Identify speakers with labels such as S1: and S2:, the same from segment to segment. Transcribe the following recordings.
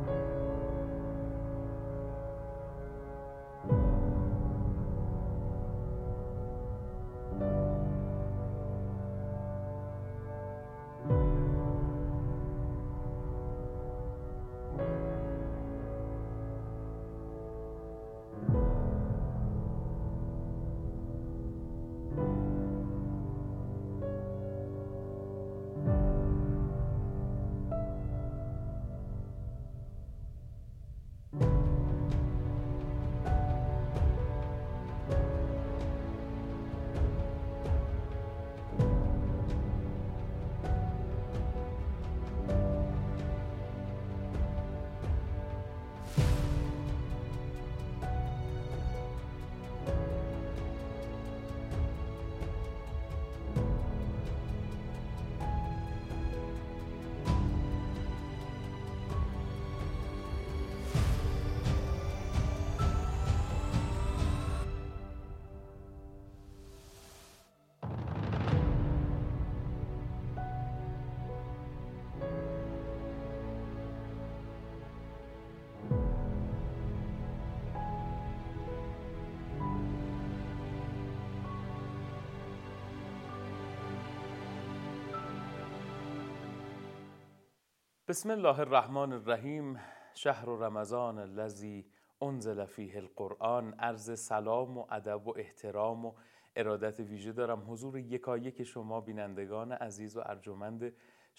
S1: بسم الله الرحمن الرحیم. شهر رمضان الذی انزل فیه القرآن. عرض سلام و ادب و احترام و ارادت ویژه دارم حضور یکایک شما بینندگان عزیز و ارجمند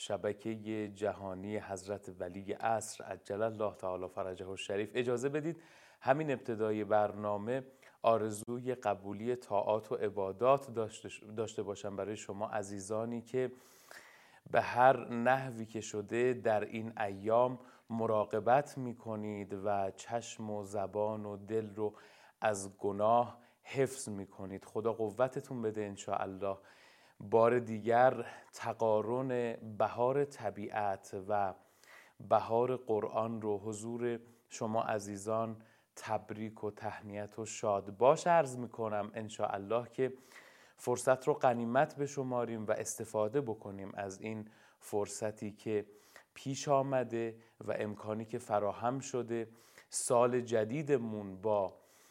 S1: شبکه جهانی حضرت ولی عصر عجل الله تعالی فرجه الشریف. اجازه بدید همین ابتدای برنامه آرزوی قبولی طاعات و عبادات داشته باشم برای شما عزیزانی که به هر نحوی که شده در این ایام مراقبت میکنید و چشم و زبان و دل رو از گناه حفظ میکنید. خدا قوتتون بده انشاءالله. بار دیگر تقارن بهار طبیعت و بهار قرآن رو حضور شما عزیزان تبریک و تهنیت و شادباش عرض میکنم انشاءالله که فرصت رو غنیمت بشماریم و استفاده بکنیم از این فرصتی که پیش آمده و امکانی که فراهم شده. سال جدیدمون با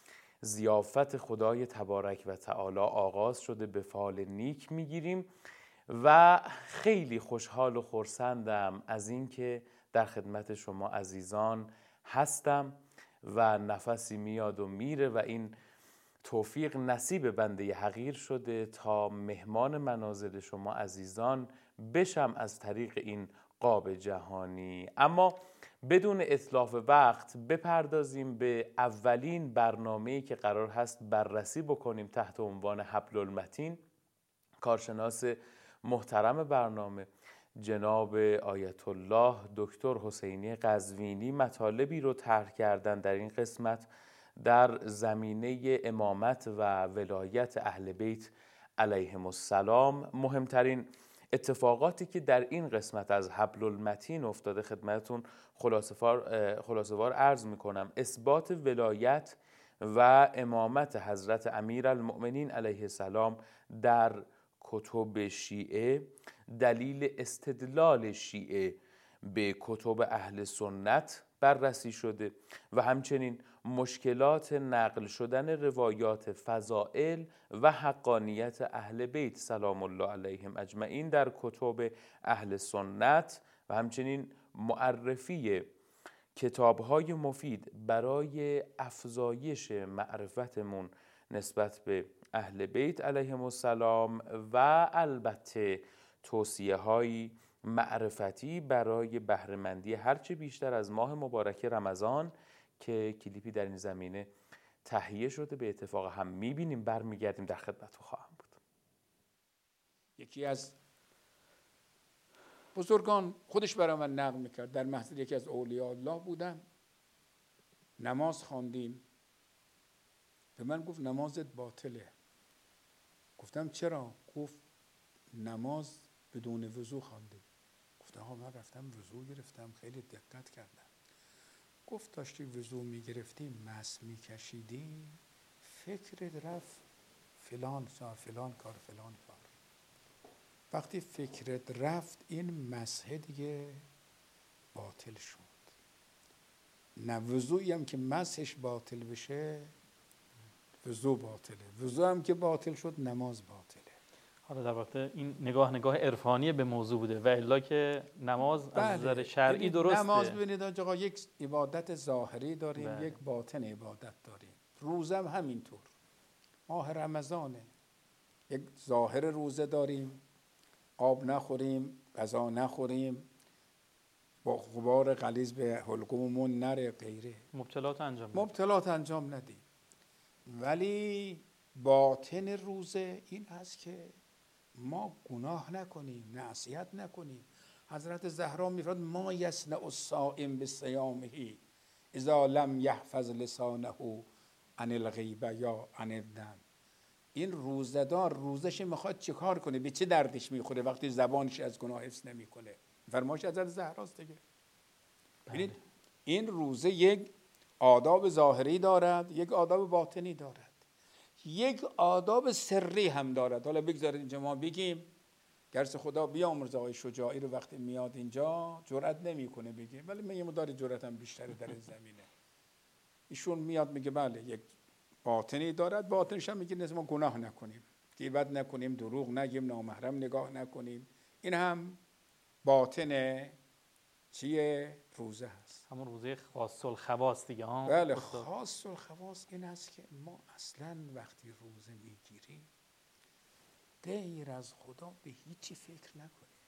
S1: ضیافت خدای تبارک و تعالی آغاز شده، به فال نیک میگیریم و خیلی خوشحال و خرسندم از اینکه در خدمت شما عزیزان هستم و نفسی میاد و میره و این توفیق نصیب بنده حقیر شده تا مهمان منازل شما عزیزان بشم از طریق این قاب جهانی. اما بدون اتلاف وقت بپردازیم به اولین برنامه‌ای که قرار هست بررسی بکنیم تحت عنوان حبل المتین. کارشناس محترم برنامه جناب آیت الله دکتر حسینی قزوینی مطالبی رو طرح کردن در این قسمت در زمینه امامت و ولایت اهل بیت علیهم السلام. مهمترین اتفاقاتی که در این قسمت از حبل المتین افتاده خدمتتون خلاصه‌وار عرض میکنم. اثبات ولایت و امامت حضرت امیرالمؤمنین علیه السلام در کتب شیعه، دلیل استدلال شیعه به کتب اهل سنت بررسی شده و همچنین مشکلات نقل شدن روایات فضائل و حقانیت اهل بیت سلام الله علیهم اجمعین در کتب اهل سنت و همچنین معرفی کتاب‌های مفید برای افزایش معرفتمون نسبت به اهل بیت علیهم السلام و البته توصیه‌های معرفتی برای بهره‌مندی هرچه بیشتر از ماه مبارک رمضان که کلیپی در این زمینه تهیه شده. به اتفاق هم می‌بینیم، برمیگردیم در خدمتتون خواهم بود.
S2: یکی از بزرگان خودش برای من نقل میکرد. در محضر یکی از اولیاء الله بودم، نماز خواندیم، به من گفت نمازت باطله. گفتم چرا؟ گفت نماز بدون وضو خواندی. گفتم ها من رفتم وضو گرفتم، خیلی دقت کردم. گفت داشتی وضو میگرفتی مس میکشیدی فکرت رفت فلان کار فلان کار. وقتی فکرت رفت این مسح دیگه باطل شد. نه وضوعی هم که مسحش باطل بشه وضوع باطله، وضوع هم که باطل شد نماز باطله.
S3: حالا در واقع این نگاه عرفانی به موضوع بوده و الا که نماز از نظر شرعی درسته.
S2: نماز ببینید آقا یک عبادت ظاهری داریم،
S3: بله.
S2: یک باطن عبادت داریم. روزه هم همینطور. ماه رمضانه، یک ظاهر روزه داریم، آب نخوریم، غذا نخوریم، با غبار غلیظ به حلقوممون نره، غیره مبتلات انجام ندیم. ولی باطن روزه این هست که ما گناه نکنیم، معصیت نکنیم. حضرت زهرا میفرماید ما یصنع الصائم بصیامه اذا لم یحفظ لسانه عن الغیبه یا عن النم. این روزه‌دار روزش میخواد چیکار کنه؟ به چه دردش میخوره وقتی زبانش از گناه حفظ نمیکنه؟ فرمایش حضرت زهراست دیگه. ببینید این روزه یک آداب ظاهری دارد، یک آداب باطنی دارد، یک آداب سری هم دارد. حالا بگذارید اینجا ما بگیم، گرس خدا بیامرز آقای شجاعی رو وقتی میاد اینجا جرئت نمیکنه بگه، ولی من یه مقدار جرأتم بیشتره در این زمینه. ایشون میاد میگه بله یک باطنی دارد، باطنش هم میگه ما گناه نکنیم، غیبت نکنیم، دروغ نگیم، نامحرم نگاه نکنیم. این هم باطن چیه؟ روزه هست.
S3: همون روزه خاص الخواص دیگه ها.
S2: بله خاص الخواص این است که ما اصلا وقتی روزه میگیریم غیر از خدا به هیچی فکر نکنیم،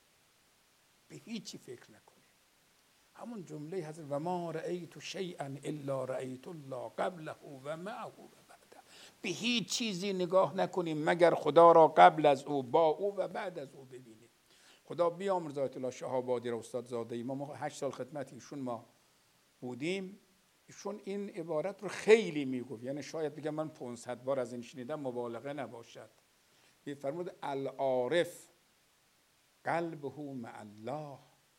S2: به هیچی فکر نکنیم. همون جمله حضرت و ما رأیت شیئا الا رأیت الله قبله و معه و بعده. به هیچ چیزی نگاه نکنیم مگر خدا را قبل از او، با او و بعد از او ببینیم. خدا بیامرز آیت الله شهابادی را، استاد زاده ما 8 سال خدمت ایشون ما بودیم. ایشون این عبارت رو خیلی میگفت، یعنی شاید بگم من 500 بار از این شنیدم، مبالغه نباشد. فرمود العارف قلبه مع الله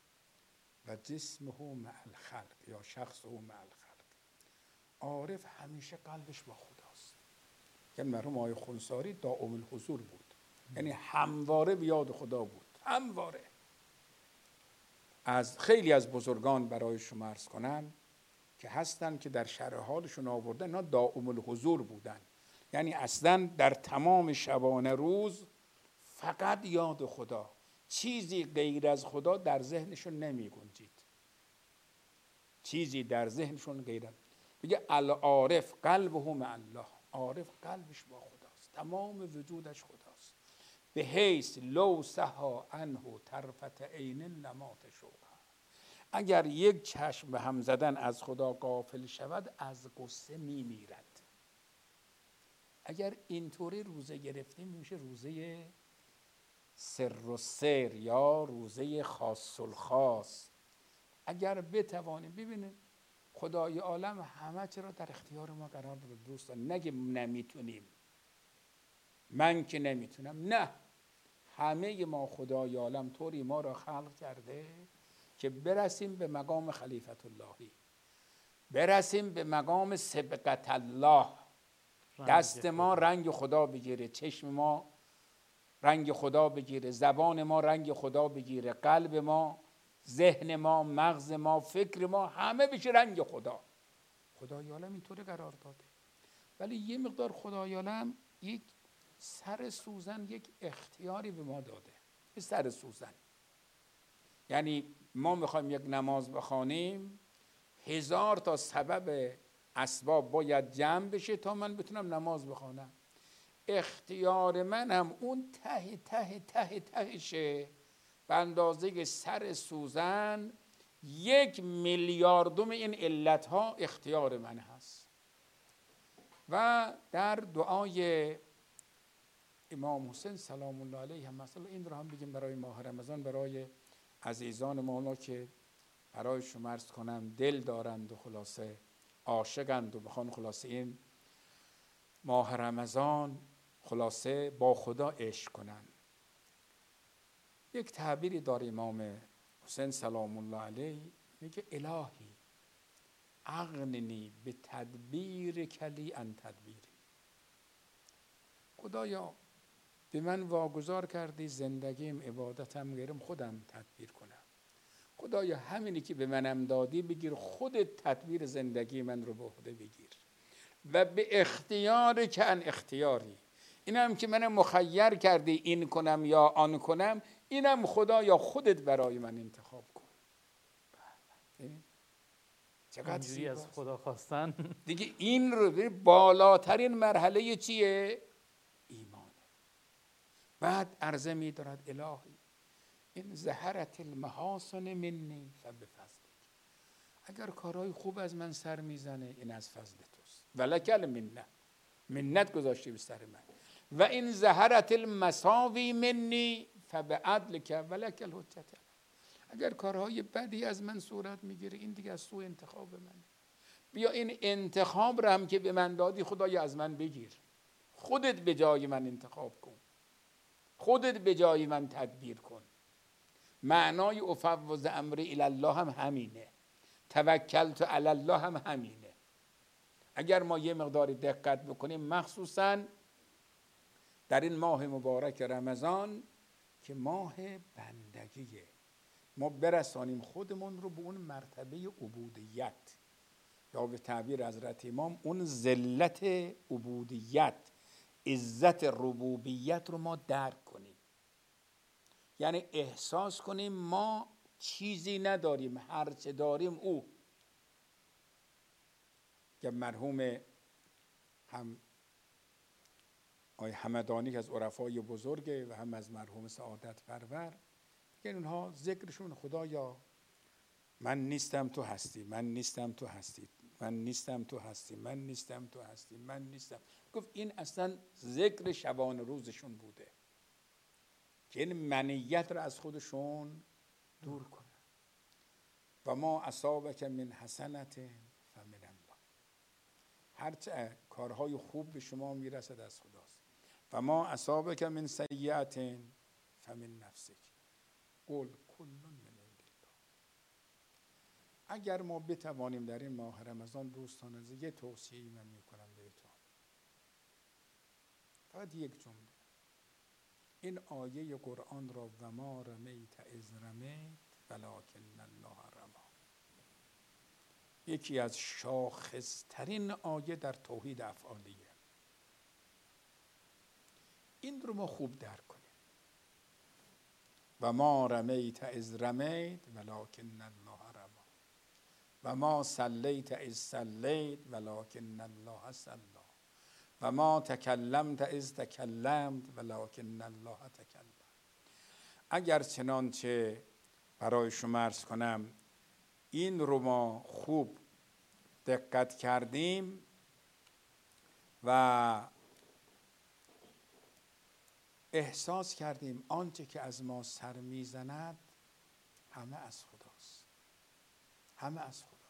S2: و جسمه مع الخلق یا شخصه مع الخلق. عارف همیشه قلبش با خداست. یعنی مرحوم آقای خونساری دائم الحضور بود، یعنی همواره به یاد خدا بود، همواره. از خیلی از بزرگان برای شما عرض کنم که هستن که در شرح حالشون آوردن اینا دائم الحضور بودن، یعنی اصلا در تمام شبانه روز فقط یاد خدا، چیزی غیر از خدا در ذهنشون نمی گنجید، چیزی در ذهنشون غیر از. میگه العارف قلبه مع الله، عارف قلبش با خداست، تمام وجودش خداست. به حیث لو سها عنه طرفت عین لمات شوقا. اگر یک چشم به هم زدن از خدا غافل شود از غصه میمیرد. اگر اینطوری روزه گرفتیم میشه روزه سر و سر یا روزه خاص الخاص. اگر بتوانیم ببینیم خدای عالم همه چی را در اختیار ما قرار داده دوستان. نگه نمیتونیم، من که نمیتونم، نه، همه ما خدای عالم طوری ما را خلق کرده که برسیم به مقام خلیفت اللهی، برسیم به مقام سبقت الله، دست ما رنگ خدا بگیره، چشم ما رنگ خدا بگیره، زبان ما رنگ خدا بگیره، قلب ما، ذهن ما، مغز ما، فکر ما همه بشه رنگ خدا. خدای عالم اینطوری قرار داده. ولی یه مقدار خدای عالم یک سر سوزن، یک اختیاری به ما داده، یک سر سوزن. یعنی ما میخوایم یک نماز بخوانیم، 1000 تا سبب اسباب باید جمع بشه تا من بتونم نماز بخوانم. اختیار من هم اون ته ته ته تهشه، به اندازه سر سوزن 1 میلیاردم این علتها اختیار من هست. و در دعای امام حسین سلام الله علیه هم مثلا این رو هم بگیم برای ماه رمضان، برای عزیزان مولا که برای شما عرض کنم دل دارند و خلاصه عاشقند و بخوان خلاصه این ماه رمضان خلاصه با خدا عشق کنن. یک تعبیری داره امام حسین سلام الله علیه، میگه الهی اغننی به تدبیر کلی عن تدبیری. خدایا به من واگذار کردی زندگیم، عبادتم، غیرم خودم تدبیر کنم. خدایا همینی که به منم دادی بگیر، خودت تدبیر زندگی من رو به عهده بگیر و به اختیار که ان اختیاری، اینم که من مخیر کردی این کنم یا آن کنم، اینم خدایا خودت برای من انتخاب کن. چقدر
S3: اینجوری از خدا خواستن
S2: دیگه. این رو بالاترین مرحله چیه؟ ایمانه. بعد عرضه می دارد الهی این ظهرت المحاسن منی فبفضلک، اگر کارهای خوب از من سر میزنه این از فضل توست، ولک المنه، منت گذاشتی به سر من، و این ظهرت المساوی منی فبعدلک ولک الحجت، اگر کارهای بدی از من صورت میگیره این دیگه از سوء انتخاب منه. بیا این انتخاب رو هم که به من دادی خدایا از من بگیر، خودت به جای من انتخاب کن، خودت به جای من تدبیر کن. معنای افوض امری الی الله هم همینه، توکلت علی الله هم همینه. اگر ما یه مقدار دقت بکنیم مخصوصا در این ماه مبارک رمضان که ماه بندگیه، ما برسانیم خودمون رو به اون مرتبه عبودیت، یا به تعبیر حضرت امام اون ذلت عبودیت، عزت ربوبیت رو ما درک کنیم. یعنی احساس کنیم ما چیزی نداریم، هرچه داریم او. که مرحوم هم آقای همدانی که از عرفای بزرگه و هم از مرحوم سعادت پرور، که اونها ذکرشون خدایا من نیستم تو هستی، من نیستم تو هستی، من نیستم تو هستی، من نیستم تو هستی، من نیستم. گفت این اصلا ذکر شبانه روزشون بوده که این منیت رو از خودشون دور کنن. و ما اصابک من حسنت فمن الله، هرچه کارهای خوب به شما میرسد از خداست. و ما اصابک من سیئت فمن نفسک قل کل من عند الله. اگر ما بتوانیم در این ماه رمضان دوستان از یه توصیه‌ای من میکنم بهتون، فقط یک جمله، این آیه قرآن را و ما رمیت اذ رمیت ولکن الله رمی، یکی از شاخصترین آیه در توحید افعالیه. این رو ما خوب درک کنیم. و ما رمیت اذ رمیت ولکن الله رمی و ما صلیت اذ صلیت ولکن الله صلی و ما تکلمت اذ تکلمت ولکن الله تکلم. اگر چنانچه برای شما عرض کنم این رو ما خوب دقت کردیم و احساس کردیم آنچه که از ما سر میزند همه از خداست، همه از خداست.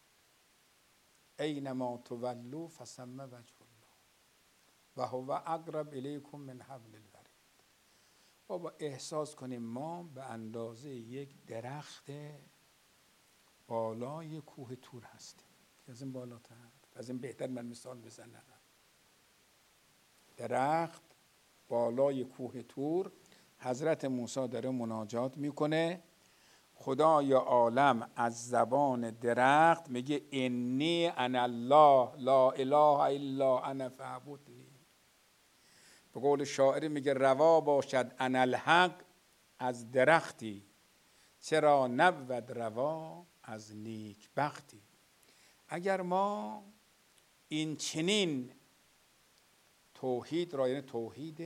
S2: اینما تولوا فثم وجه الله و هو اقرب الیکم من حبل الورید. بابا احساس کنیم ما به اندازه یک درخت بالای کوه تور هستیم. از این بالاتر، از این بهتر من مثال بزنم. درخت بالای کوه تور، حضرت موسی داره مناجات میکنه، خدای عالم از زبان درخت میگه انی انا الله لا اله الا انا فاعبدنی. به قول شاعر میگه روا باشد انا الحق از درختی، چرا نبود روا از نیک بختی. اگر ما این چنین توحید را، یعنی توحید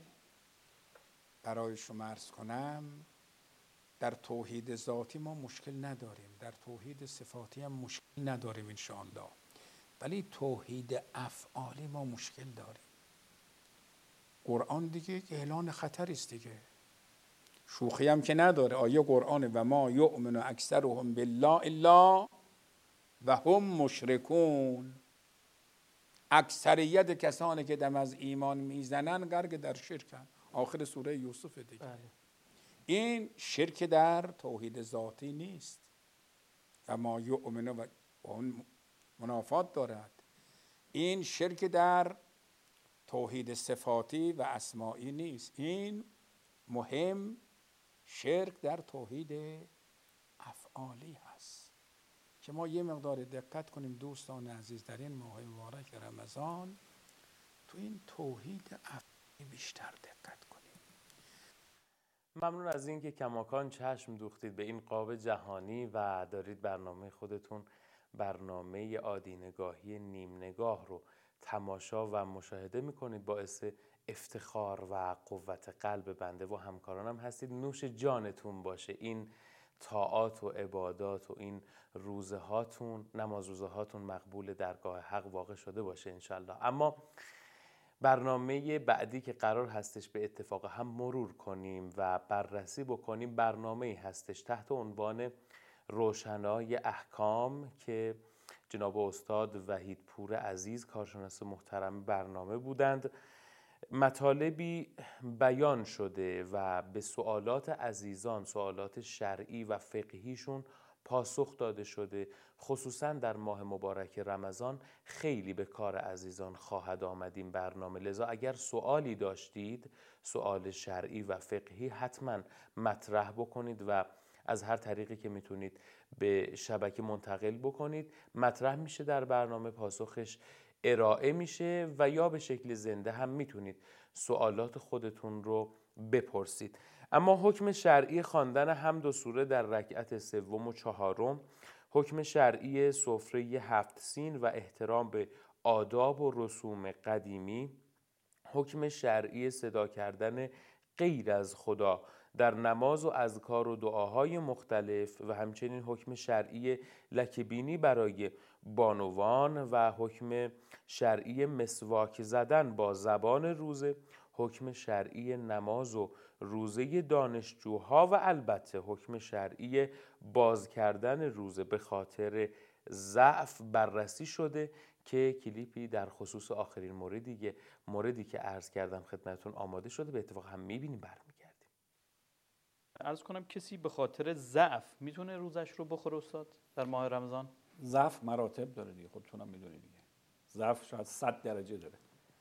S2: برای شما عرض کنم در توحید ذاتی ما مشکل نداریم، در توحید صفاتی هم مشکل نداریم انشاءالله، ولی توحید افعالی ما مشکل داریم. قرآن دیگه اعلان خطر است دیگه، شوخی هم که نداره. آیه قرآن و ما یؤمن اکثرهم بالله الا و هم مشرکون. اکثریت کسانی که دم از ایمان میزنن غرق در شرکن. آخر سوره یوسف دیگه. بله. این شرک در توحید ذاتی نیست و ما یؤمن و اون منافات دارد. این شرک در توحید صفاتی و اسمائی نیست. این مهم شرک در توحید افعالی هست که ما یه مقدار دقت کنیم دوستان عزیز در این ماه مبارک رمضان تو این توحید افعالی بیشتر دقت کنیم.
S1: ممنون از اینکه کماکان چشم دوختید به این قاب جهانی و دارید برنامه خودتون، برنامه عادی‌نگاهی نیم نگاه رو تماشا و مشاهده میکنید. باعث افتخار و قوت قلب بنده و همکارانم هستید. نوش جانتون باشه این طاعات و عبادات و این روزه هاتون، نماز روزه هاتون مقبول درگاه حق واقع شده باشه انشالله. اما برنامه بعدی که قرار هستش به اتفاق هم مرور کنیم و بررسی بکنیم، برنامه‌ای هستش تحت عنوان روشنای احکام که جناب استاد وحیدپور عزیز کارشناس محترم برنامه بودند. مطالبی بیان شده و به سوالات عزیزان، سوالات شرعی و فقهیشون پاسخ داده شده. خصوصا در ماه مبارک رمضان خیلی به کار عزیزان خواهد آمد این برنامه. لذا اگر سوالی داشتید، سوال شرعی و فقهی، حتما مطرح بکنید و از هر طریقی که میتونید به شبکه منتقل بکنید. مطرح میشه در برنامه، پاسخش ارائه میشه و یا به شکل زنده هم میتونید سوالات خودتون رو بپرسید. اما حکم شرعی خواندن حمد و سوره در رکعت سوم و چهارم، حکم شرعی سفره 7 سین و احترام به آداب و رسوم قدیمی، حکم شرعی صدا کردن غیر از خدا در نماز و اذکار و دعاهای مختلف و همچنین حکم شرعی لکه‌بینی برای بانوان و حکم شرعی مسواک زدن با زبان روزه، حکم شرعی نماز و روزه دانشجوها و البته حکم شرعی باز کردن روزه به خاطر ضعف بررسی شده که کلیپی در خصوص آخرین موردی که عرض کردم خدمتتون آماده شده. به اتفاق هم میبینیم برمیگردیم.
S3: عرض کنم کسی به خاطر ضعف میتونه روزش رو بخوره استاد در ماه رمضان؟
S2: ضعف مراتب داره دیگه، خودتونم میدونید دیگه. ضعف شاید 100 درجه داره.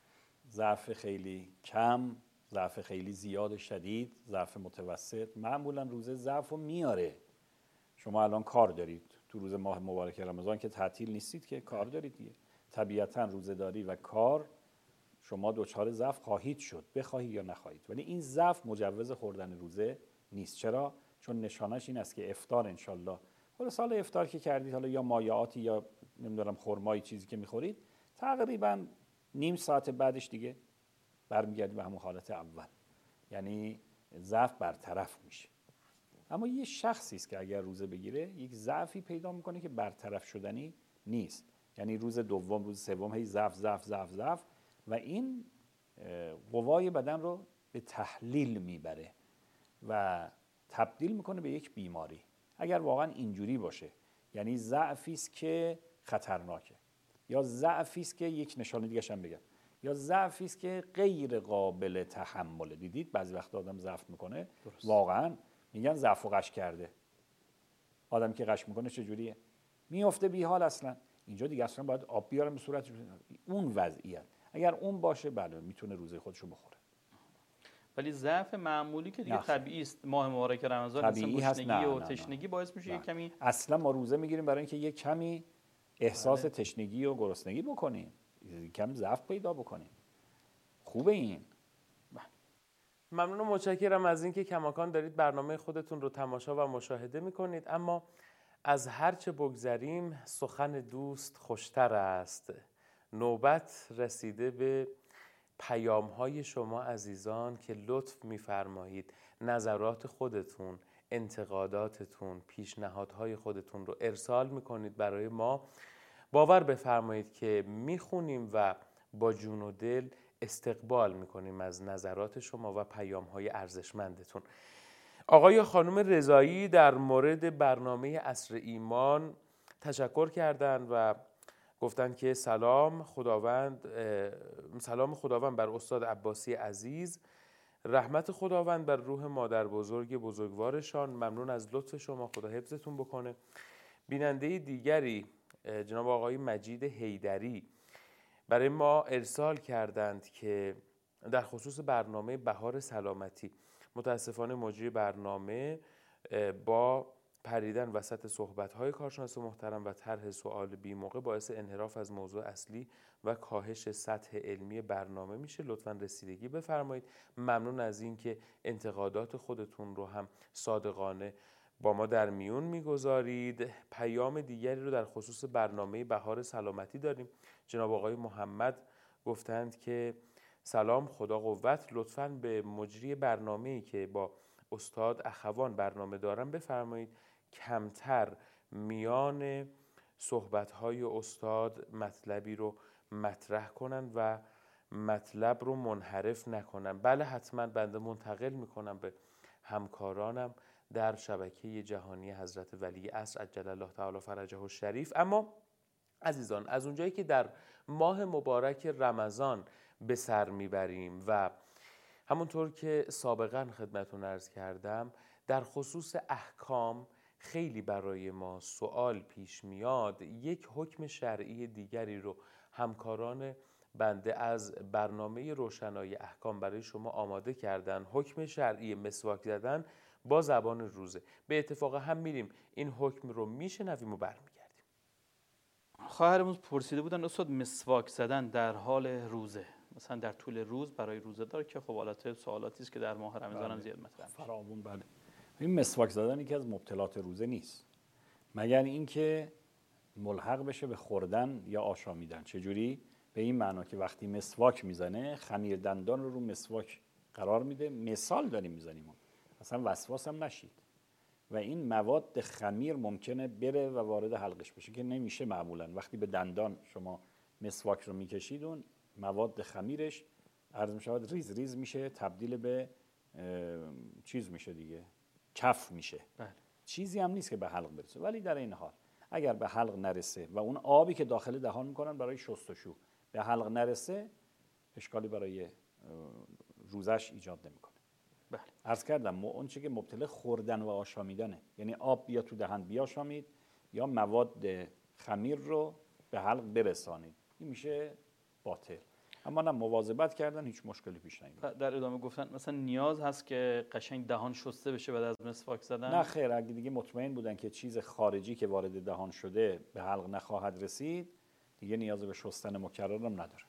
S2: ضعف خیلی کم، ضعف خیلی زیاد شدید، ضعف متوسط. معمولا روزه ضعف رو میاره. شما الان کار دارید تو روز ماه مبارک رمضان که تعطیل نیستید که، کار دارید دیگه. طبیعتا روزه‌داری و کار شما دچار ضعف خواهید شد، بخواهید یا نخواهید. ولی این ضعف مجوز خوردن روزه نیست. چرا؟ چون نشانش این است که افطار انشالله، حالا سال افطار که کردید، حالا یا مایعاتی یا نمیدونم خرمایی چیزی که میخورید، تقریبا نیم ساعت بعدش دیگه برمیگردید به همون حالت اول، یعنی ضعف برطرف میشه. اما یه شخصی است که اگر روزه بگیره یک ضعفی پیدا میکنه که برطرف شدنی نیست، یعنی روز دوم، روز سوم هی ضعف و این قوای بدن رو به تحلیل میبره و تبدیل میکنه به یک بیماری. اگر واقعا اینجوری باشه، یعنی ضعفی است که خطرناکه، یا ضعفی است که یک نشانه دیگه هم بگم، یا ضعفی است که غیر قابل تحمله. دیدید بعضی وقت آدم ضعف میکنه، درست. واقعا میگن ضعف و غش کرده. آدم که غش میکنه چجوریه؟ میفته بی حال. اصلا اینجا دیگه اصلا باید آب بیارم به صورتش. اون وضعیت اگر اون باشه، بله میتونه روزه خودشو بخوره.
S3: ولی ضعف معمولی که دیگه طبیعی است، ماه مبارک رمضان
S2: طبیعی هست،
S3: گشنگی و تشنگی باعث میشه یک کمی.
S2: اصلا ما روزه میگیریم برای اینکه یک کمی احساس تشنگی و گرسنگی بکنیم، کم ضعف پیدا بکنیم. خوبه این.
S1: ممنون و متشکرم از اینکه کماکان دارید برنامه خودتون رو تماشا و مشاهده میکنید. اما از هرچه بگذریم سخن دوست خوشتر است. نوبت رسیده به پیام‌های شما عزیزان که لطف می‌فرمایید نظرات خودتون، انتقاداتتون، پیشنهادهای خودتون رو ارسال می‌کنید برای ما. باور بفرمایید که می‌خونیم و با جون و دل استقبال می‌کنیم از نظرات شما و پیام‌های ارزشمندتون. آقای و خانم رضایی در مورد برنامه عصر ایمان تشکر کردند و گفتن که سلام خداوند بر استاد عباسی عزیز، رحمت خداوند بر روح مادر بزرگ بزرگوارشان. ممنون از لطف شما، خدا حفظتون بکنه. بیننده دیگری جناب آقای مجید حیدری برای ما ارسال کردند که در خصوص برنامه بهار سلامتی، متاسفانه مجری برنامه با پریدن وسط صحبت‌های کارشناس محترم و طرح سوال بی‌موقع باعث انحراف از موضوع اصلی و کاهش سطح علمی برنامه میشه. لطفاً رسیدگی بفرمایید. ممنون از اینکه انتقادات خودتون رو هم صادقانه با ما در میون میگذارید. پیام دیگری رو در خصوص برنامه بهار سلامتی داریم. جناب آقای محمد گفتند که سلام، خدا قوت، لطفاً به مجری برنامه‌ای که با استاد اخوان برنامه دارم بفرمایید کمتر میان صحبت‌های استاد مطلبی رو مطرح کنن و مطلب رو منحرف نکنن. بله حتما بنده منتقل میکنم به همکارانم در شبکه جهانی حضرت ولی عصر عجل الله تعالی فرجه الشریف. اما عزیزان، از اونجایی که در ماه مبارک رمضان به سر میبریم و همونطور که سابقا خدمتون عرض کردم در خصوص احکام خیلی برای ما سوال پیش میاد، یک حکم شرعی دیگری رو همکاران بنده از برنامه روشنایی احکام برای شما آماده کردن. حکم شرعی مسواک زدن با زبان روزه. به اتفاق هم میریم این حکم رو میشنویم و برمیگردیم.
S3: خواهرمون پرسیده بودن استاد مسواک زدن در حال روزه، مثلا در طول روز برای روزه دار، که خب البته سوالاتی است که در ماه رمضان هم زیاد مطرح میشه.
S4: فراوون. بله، این مسواک زدن یکی از مبتلات روزه نیست، مگر اینکه ملحق بشه به خوردن یا آشامیدن. چجوری؟ به این معنا که وقتی مسواک میزنه خمیر دندان رو مسواک قرار میده، مثال داریم میزنیم، اصلا وسواس هم نشید، و این مواد خمیر ممکنه بره و وارد حلقش بشه که نمیشه. معمولا وقتی به دندان شما مسواک رو میکشید اون مواد خمیرش عرض میشود ریز ریز میشه، تبدیل به چیز میشه دیگه، کف میشه.
S3: بله.
S4: چیزی هم نیست که به حلق برسه، ولی در این حال اگر به حلق نرسه و اون آبی که داخل دهان میکنن برای شستشو به حلق نرسه، اشکالی برای روزش ایجاد نمیکنه.
S3: بله.
S4: عرض کردم اون چیزی که مبتلا خوردن و آشامیدنه، یعنی آب بیا تو دهن بیاشامید یا مواد خمیر رو به حلق برسانید، این میشه باطل. اما نه، مواظبت کردن هیچ مشکلی پیش نمیاد.
S3: در ادامه گفتن مثلا نیاز هست که قشنگ دهان شسته بشه بعد از مسواک زدن؟
S4: نه خیر، اگه دیگه مطمئن بودن که چیز خارجی که وارد دهان شده به حلق نخواهد رسید، دیگه نیاز به شستن مکررم نداره.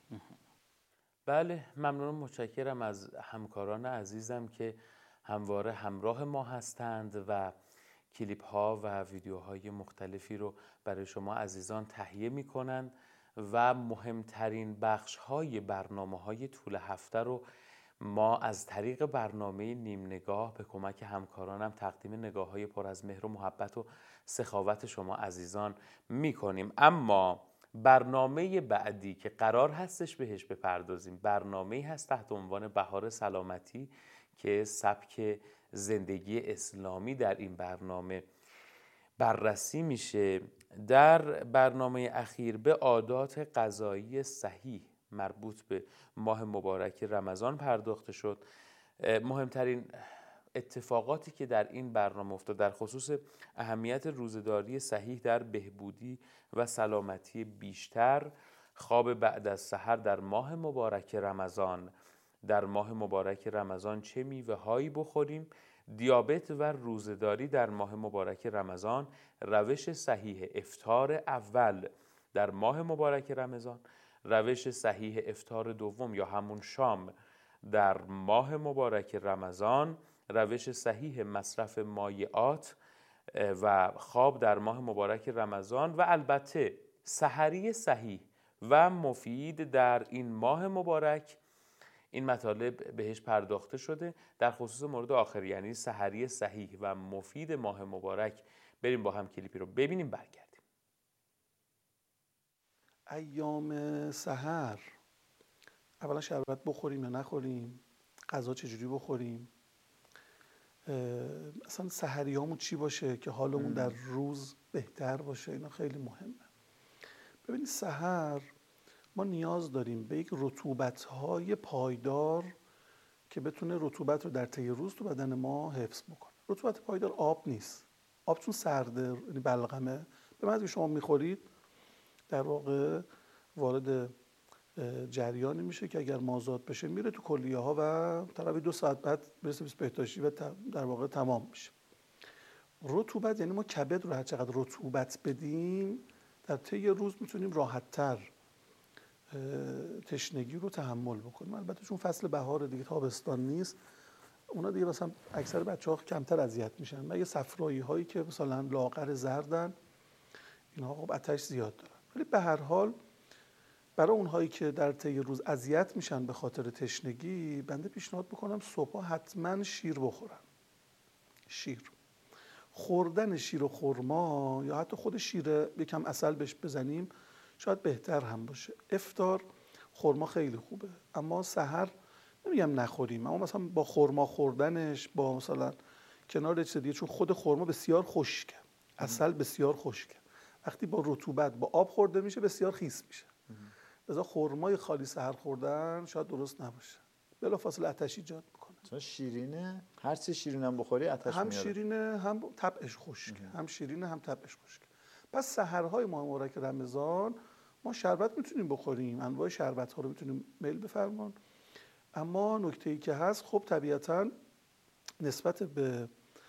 S1: بله، ممنون و متشکرم از همکاران عزیزم که همواره همراه ما هستند و کلیپ ها و ویدیوهای مختلفی رو برای شما عزیزان تهیه می کنند و مهمترین بخش های برنامه های طول هفته رو ما از طریق برنامه نیم نگاه به کمک همکارانم تقدیم نگاه های پر از مهر و محبت و سخاوت شما عزیزان می کنیم. اما برنامه بعدی که قرار هستش بهش بپردازیم برنامه‌ای هست تحت عنوان بهار سلامتی که سبک زندگی اسلامی در این برنامه بررسی میشه. در برنامه اخیر به عادات غذایی صحیح مربوط به ماه مبارک رمضان پرداخته شد. مهمترین اتفاقاتی که در این برنامه افتاد در خصوص اهمیت روزه‌داری صحیح در بهبودی و سلامتی بیشتر، خواب بعد از سحر در ماه مبارک رمضان، در ماه مبارک رمضان چه میوه‌هایی بخوریم، دیابت و روزه‌داری در ماه مبارک رمضان، روش صحیح افطار اول در ماه مبارک رمضان، روش صحیح افطار دوم یا همون شام در ماه مبارک رمضان، روش صحیح مصرف مایعات و خواب در ماه مبارک رمضان و البته سحری صحیح و مفید در این ماه مبارک. این مطالب بهش پرداخته شده. در خصوص مورد آخر یعنی سحری صحیح و مفید ماه مبارک بریم با هم کلیپی رو ببینیم برگردیم.
S5: ایام سحر اولا شربت بخوریم یا نخوریم، غذا چجوری بخوریم، اصلا سحریامون چی باشه که حالمون در روز بهتر باشه، اینا خیلی مهمه. ببینید سحر ما نیاز داریم به یک رطوبت‌های پایدار که بتونه رطوبت رو در طی روز تو بدن ما حفظ بکنه. رطوبت پایدار آب نیست. آب چون سرده، یعنی بلغمه، به معنی که شما میخورید در واقع وارد جریانی میشه که اگر مازاد بشه میره تو کلیه ها و تقریبا 2 ساعت بعد برسه به بهداشتی و در واقع تمام میشه. رطوبت یعنی ما کبد رو هر چقدر رطوبت بدیم در طی روز میتونیم راحت‌تر تشنگی رو تحمل بکنیم. البته چون فصل بهار دیگه، تابستان نیست، اونا دیگه مثلا اکثر بچه‌ها کمتر اذیت میشن. مگه صفرایی هایی که مثلا لاغر زردن، اینها خب آتش زیاد دارن. ولی به هر حال برای اونهایی که در طی روز اذیت میشن به خاطر تشنگی، بنده پیشنهاد بکنم صبحا حتما شیر بخورن. شیر، خوردن شیر و خرما یا حتی خود شیر یکم عسل بهش بزنیم شاید بهتر هم باشه. افطار خرما خیلی خوبه، اما سحر نمیگم نخوریم، اما مثلا با خرما خوردنش با مثلا کنار چیز دیگه، چون خود خرما بسیار خشکه، عسل بسیار خشکه، وقتی با رطوبت با آب خورده میشه بسیار خیس میشه. لذا خرمای خالی سحر خوردن شاید درست نباشه، بلافاصله آتش ایجاد میکنه.
S6: چون شیرینه، هر چی شیرینم بخوری آتش میاره.
S5: هم شیرینه هم طبعش خشکه، هم شیرینه هم طبعش خشکه. پس سحرهای ماه مبارک رمضان ما شربت میتونیم بخوریم، انواع شربت ها رو میتونیم میل بفرمان، اما نکته ای که هست خب طبیعتاً نسبت به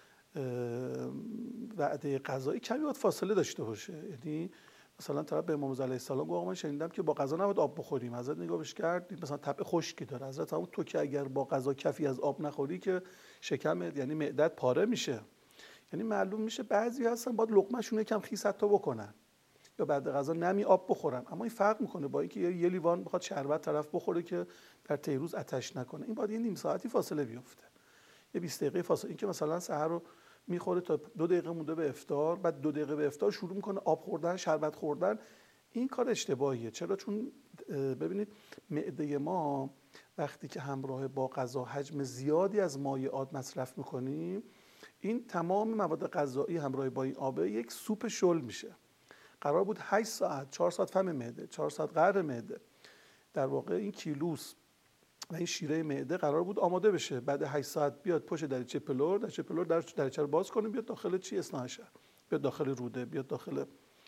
S5: وعده غذایی کمی باید فاصله داشته باشه. یعنی مثلا طرف به امام رضا علیه السلام گفت من شنیدم که با غذا نباید آب بخوریم، حضرت نگاهش کرد دید مثلا طبع خشکی داره، حضرت همون تو که اگر با غذا کفی از آب نخوری که شکمت یعنی معدت پاره میشه. یعنی معلوم میشه بعضی هستن باید لقمه‌شون یکم خیس حتی بکنن یا بعد غذا نمی آب بخورن، اما این فرق میکنه با اینکه یه لیوان بخواد شربت طرف بخوره که در طی روز آتش نکنه. این باید یه نیم ساعتی فاصله بیفته، یه 20 دقیقه فاصله. این که مثلا سحر رو میخوره تا 2 دقیقه مونده به افطار، بعد 2 دقیقه به افطار شروع میکنه آب خوردن، شربت خوردن، این کار اشتباهیه. چرا؟ چون ببینید معده ما وقتی که همراه با غذا حجم زیادی از مایعات مصرف میکنیم، این تمام مواد غذایی همراه با این آب یک سوپ شل میشه. قرار بود 8 ساعت 4 ساعت فم معده، 4 ساعت قعر معده، در واقع این کیلوس و این شیره معده قرار بود آماده بشه، بعد 8 ساعت بیاد پشت دریچه پلور، دریچه رو باز کنیم، بیاد داخل چی؟ اثناعشر، بیاد داخل روده، بیاد داخل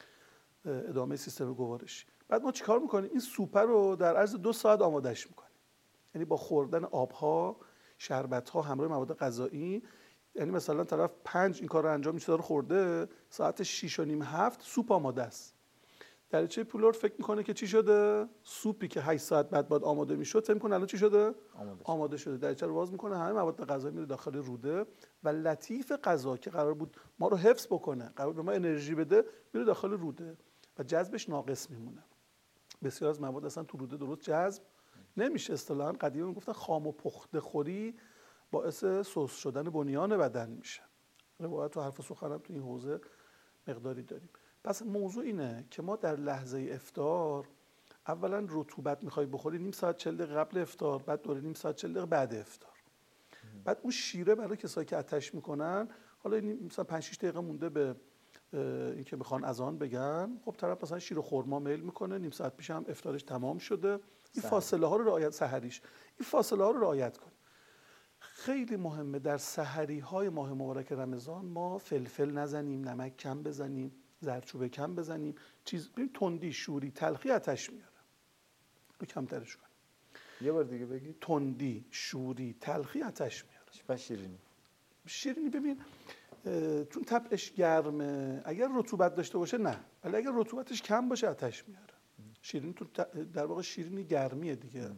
S5: ادامه سیستم گوارشی. بعد ما چیکار میکنیم؟ این سوپ رو در عرض 2 ساعت آمادهش میکنیم. یعنی با خوردن آبها، شربت‌ها همراه مواد غذایی، یعنی مثلا طرف 5 این کار رو انجام میشه، خورده ساعت 6 و نیم 7 سوپ آماده است. دریچه پلور فکر میکنه که چی شده؟ سوپی که 8 ساعت بعد آماده میشد، فکر میکنه الان چی شده؟ آماده شده. دریچه رو باز میکنه، همه مواد غذایی میره داخل روده و لطیف غذا که قرار بود ما رو حفظ بکنه، قرار بود به ما انرژی بده، میره داخل روده و جذبش ناقص میمونه. بسیار از مواد اصلا تو روده درست جذب نمیشه. اصطلاحاً قدیما میگفتن خام و پخته خوری باعث سوس شدن بنیان بدن میشه. روایت و حرف سخنم تو این حوزه مقداری داریم. پس موضوع اینه که ما در لحظه افطار اولا رطوبت میخوای بخوری نیم ساعت 40 دقیقه قبل افطار، بعد دوره نیم ساعت 40 دقیقه بعد افطار. بعد اون شیره برای کسایی که آتش میکنن، حالا مثلا 5 6 دقیقه مونده به اینکه بخوان اذان بگن، خب طرف مثلا شیر و خرما میل میکنه، نیم ساعت پیش هم افطارش تمام شده. این فاصله ها رو رعایت، سحریش این فاصله ها رو رعایت کن. خیلی مهمه در سحری های ماه مبارک رمضان ما فلفل نزنیم، نمک کم بزنیم، زردچوبه کم بزنیم، ببین تندی، شوری، تلخی آتش میاره، رو کمترش کنیم.
S6: یه بار دیگه بگید.
S5: تندی، شوری، تلخی آتش میاره.
S6: و شیرینی.
S5: شیرینی ببین چون طبعش گرمه، اگر رطوبت داشته باشه نه، ولی اگر رطوبتش کم باشه آتش میاره. شیرینی تو در واقع شیرینی گرمیه دیگه.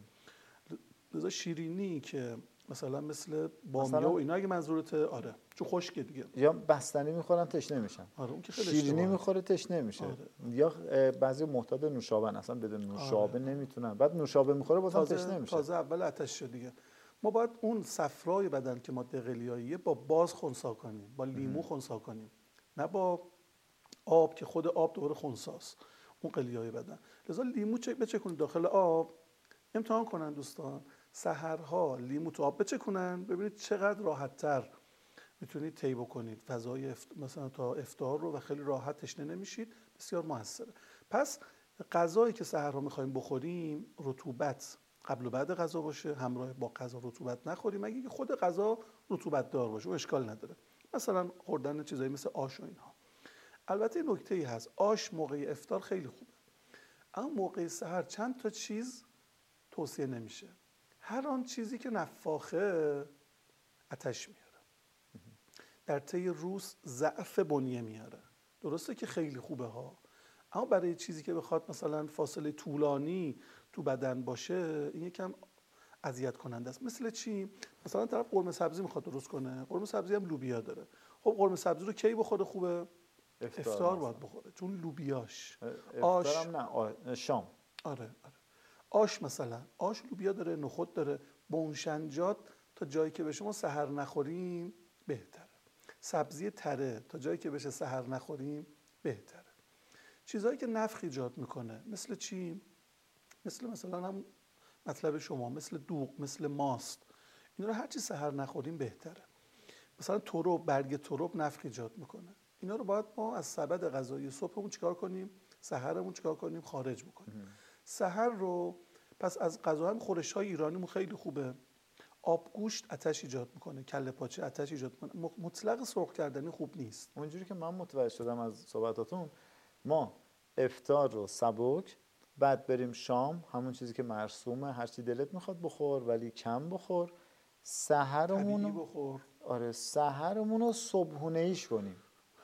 S5: لذا شیرینی که مثلا مثل بامیه و اینا اگه منظورته، آره چون خشکه دیگه.
S6: یا بستنی میخورن تشنه میشن.
S5: آره اون که خیلی
S6: شیرینی میخوره تشنه میشه.
S5: آره.
S6: یا بعضی معتاد نوشابه اصلا بدون نوشابه نمیتونن، بعد نوشابه میخوره بازم تشنه میشه.
S5: تازه اول آتش شد دیگه. ما باید اون صفرای بدن که ماده قلیاییه با باز خنثی کنیم، با لیمو خنثی کنیم، نه با آب که خود آب دوباره خنثاست اون قلیای بدن. لذا لیمو بچکونید داخل آب، امتحان کنن دوستان، سحرها لیمو تو آب بچکونن، ببینید چقدر راحت‌تر میتونید طی بکنید فضای مثلا تا افطار رو و خیلی راحت تشنه نمیشید. بسیار موثره. پس غذایی که سحرها میخوایم بخوریم رطوبت قبل و بعد غذا باشه، همراه با غذا رطوبت نخوریم، اگه خود غذا رطوبت دار باشه و اشکال نداره، مثلا خوردن چیزایی مثل آش و اینها. البته نکته‌ای هست، آش موقع افطار خیلی خوبه، اما موقع سحر چند تا چیز توصیه نمیشه. هر آن چیزی که نفاخه آتش میاره. در طی روز ضعف بنیه میاره. درسته که خیلی خوبه ها، اما برای چیزی که بخواد مثلا فاصله طولانی تو بدن باشه این یکم اذیت کننده است. مثل چی؟ مثلا طرف قرمه سبزی میخواد درست کنه، قرمه سبزی هم لوبیا داره. خب قرمه سبزی رو کی بخوره خوبه؟ افطار باید بخوره، چون لوبیاش
S6: آش نه شام.
S5: آره. آش مثلا، آش لوبیا داره، نخود داره، بنشنجات تا جایی که بشه ما سحر نخوریم بهتره. سبزی تره تا جایی که بشه سحر نخوریم بهتره. چیزهایی که نفخ ایجاد میکنه مثل چی؟ مثلا هم مطلب شما، مثل دوغ، مثل ماست، اینا رو هرچی سحر نخوریم بهتره. مثلا ترب، برگ ترب نفخ ایجاد میکنه. اینا رو باید ما از سبد غذایی صبحمون چیکار کنیم؟ سحرمون چیکار کنیم؟ خارج بکنیم. سحر رو پس از غذاهای خورش‌های ایرانیمون خیلی خوبه. آبگوشت آتش ایجاد میکنه، کله پاچه آتش ایجاد میکنه. مطلق سرخ کردنی خوب نیست.
S6: اونجوری که من متوجه شدم از صحبتاتون، ما افطار رو سبک، بعد بریم شام همون چیزی که مرسومه، هر چی دلت میخواد بخور ولی کم بخور. سحرمون
S5: بخور.
S6: آره، سحرمون رو صبحونه‌ایش کنیم.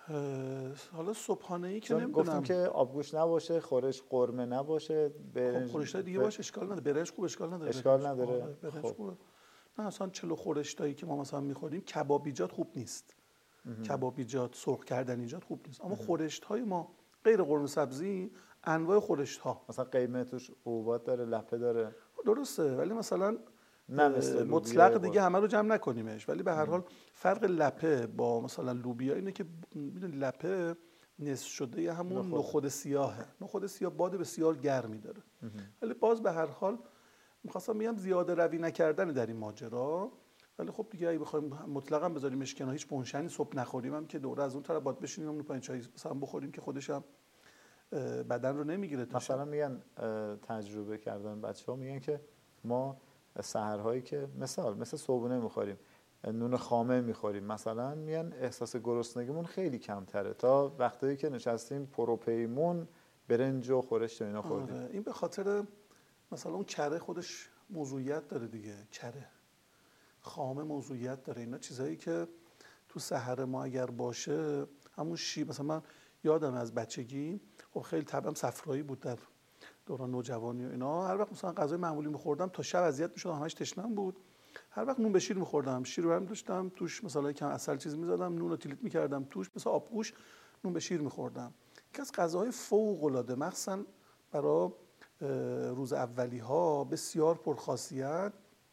S5: حالا صبحانه‌ای که نمیدونم،
S6: گفتیم که آبگوشت نباشه، خورش قرمه نباشه،
S5: خب خورشتای دیگه باشه اشکال نداره، برنج خوب اشکال نداره،
S6: اشکال نداره.
S5: برنج
S6: خب.
S5: خوبه. نه اصلا چلو خورشتایی که ما مثلا میخوریم کبابیجات خوب نیست. کبابیجات، سرخ کردنیجات خوب نیست. اما خورشت‌های ما غیر قرمه سبزی انواع خورشت‌ها،
S6: مثلا قیمه توش حبوبات داره، لپه داره.
S5: درسته، ولی مثلا
S6: نه مثل
S5: مطلق دیگه همه رو جمع نکنیمش، ولی به هر حال فرق لپه با مثلا لوبیا اینه که میدونی لپه نصف شده همون نخود سیاهه. نخود سیاه باد بسیار گرمی داره. ولی باز به هر حال می‌خواستم بگم زیاده روی نکردن در این ماجرا. ولی خب دیگه اگه بخوایم مطلقاً بذاریمش کنار، هیچ بنشنی صبح نخوریم هم که دوره از اون طرف باید بشینیم اون پایین چای مثلا بخوریم که خودش هم بدن رو نمیگیره.
S6: مثلا میگن تجربه کردن بچه‌ها میگن که ما سحرهایی که مثل صبحونه میخوریم، نون خامه میخوریم مثلا، میگن احساس گرسنگیمون خیلی کمتره تا وقتی که نشستیم پروپیمون برنج و خورش و اینا خوردیم.
S5: آره. این به خاطر مثلا اون کره خودش موضوعیت داره دیگه، کره خامه موضوعیت داره. اینا چیزایی که تو سحر ما اگر باشه، همون مثلا من یادم از بچگی خب خیلی طبعم صفرایی بود در دوران نوجوانی و اینا، هر وقت مثلا غذای معمولی می‌خوردم تا شب اذیت می‌شدم، همش تشنم بود. هر وقت نون به شیر می‌خوردم، شیر رو هم داشتم توش مثلا کم عسل چیز می‌زدم، نون رو تیلیت می‌کردم توش، مثلا آبگوش نون به شیر می‌خوردم. یکی از غذاهای فوق‌العاده مخصوصا برای روز اولی‌ها بسیار پرخاصیت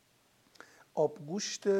S5: آبگوشت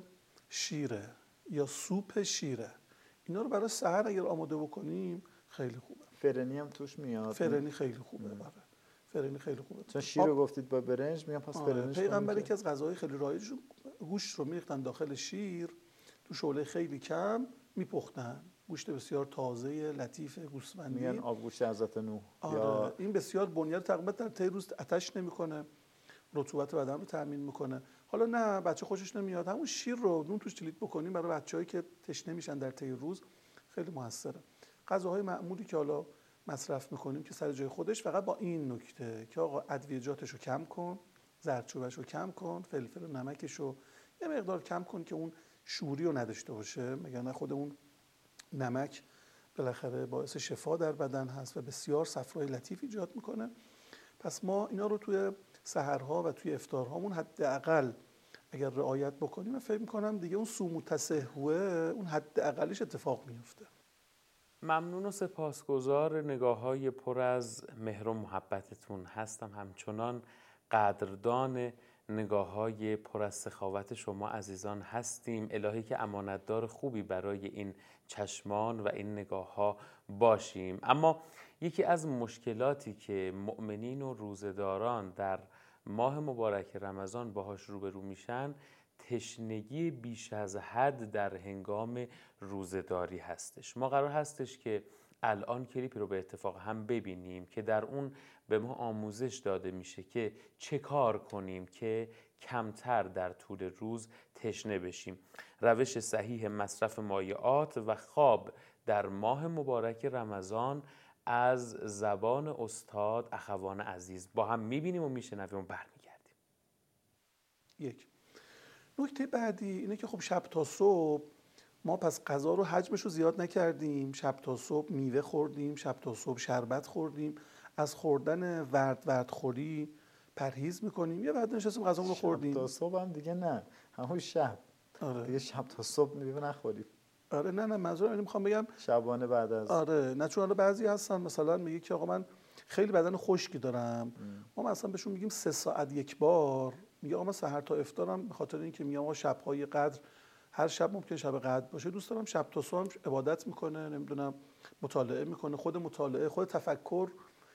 S5: شیره یا سوپ شیره. اینا رو برای سحر اگر آماده بکنیم خیلی خوبه.
S6: فرنی هم توش میاد.
S5: فرنی خیلی خوبه. آره. فرنی خیلی خوبه.
S6: چون شیر رو گفتید با برنج، میگم پس فرنیش.
S5: پیغمبر یکی از غذاهای خیلی رایج گوشت رو میریختن داخل شیر، تو شعله خیلی کم میپختن. گوشت بسیار تازه، لطیف، گوسفندی.
S6: میگن آبگوشت حضرت نوح.
S5: یا این بسیار بنیاد تقریبا در طی روز آتش نمیکنه، رطوبت بدن رو تامین میکنه. حالا نه بچه خوشش نمیاد، همون شیر رو نون توش تلیت بکنیم برای بچه‌هایی که تشنه میشن در طی روز خیلی موثره. غذاهای معمولی که حالا مصرف میکنیم که سر جای خودش، فقط با این نکته که آقا ادویه‌جاتش رو کم کن، زردچوبه‌ش رو کم کن، فلفل و نمکش رو یه مقدار کم کن که اون شوری رو نداشته باشه. مگر خود اون نمک بالاخره باعث شفا در بدن هست و بسیار صفرای لطیف ایجاد میکنه. پس ما اینا رو توی سحرها و توی افطارهامون حداقل اگر رعایت بکنیم، من فکر میکنم دیگه اون سومو تسهوه اون حداقلش اتفاق میفته.
S1: ممنون و سپاسگزار نگاه‌های پر از مهر و محبتتون هستم. همچنان قدردان نگاه‌های پر از سخاوت شما عزیزان هستیم. الهی که امانتدار خوبی برای این چشمان و این نگاه‌ها باشیم. اما یکی از مشکلاتی که مؤمنین و روزه‌داران در ماه مبارک رمضان باهاش روبرو میشن، تشنگی بیش از حد در هنگام روزه‌داری هستش. ما قرار هستش که الان کلیپی رو به اتفاق هم ببینیم که در اون به ما آموزش داده میشه که چه کار کنیم که کمتر در طول روز تشنه بشیم. روش صحیح مصرف مایعات و خواب در ماه مبارک رمضان از زبان استاد اخوان عزیز با هم میبینیم و میشنویم و برمیگردیم.
S5: یک نکته بعدی اینه که خب شب تا صبح ما پس غذا رو حجمش رو زیاد نکردیم، شب تا صبح میوه خوردیم، شب تا صبح شربت خوردیم، از خوردن ورد خوری پرهیز میکنیم، یه بعد نشستیم غذامون رو خوردیم.
S6: شب تا صبح هم دیگه نه، همون شب.
S5: آره.
S6: دیگه شب تا صبح میوه نخوریم.
S5: آره نه منظورم اینه، میخوام بگم
S6: شبانه بعد از
S5: آره نه، چون بعضی هستن مثلا میگه که آقا من خیلی بدن خشکی دارم، ما مثلا بهشون میگیم 3 ساعت یک بار، میگه آقا من سحر تا افطارم، به خاطر اینکه میگم آقا شب‌های قدر هر شب ممکن شب قدر باشه، دوست دارم شب تا صبح عبادت میکنه، نمیدونم مطالعه میکنه، خود مطالعه خود تفکر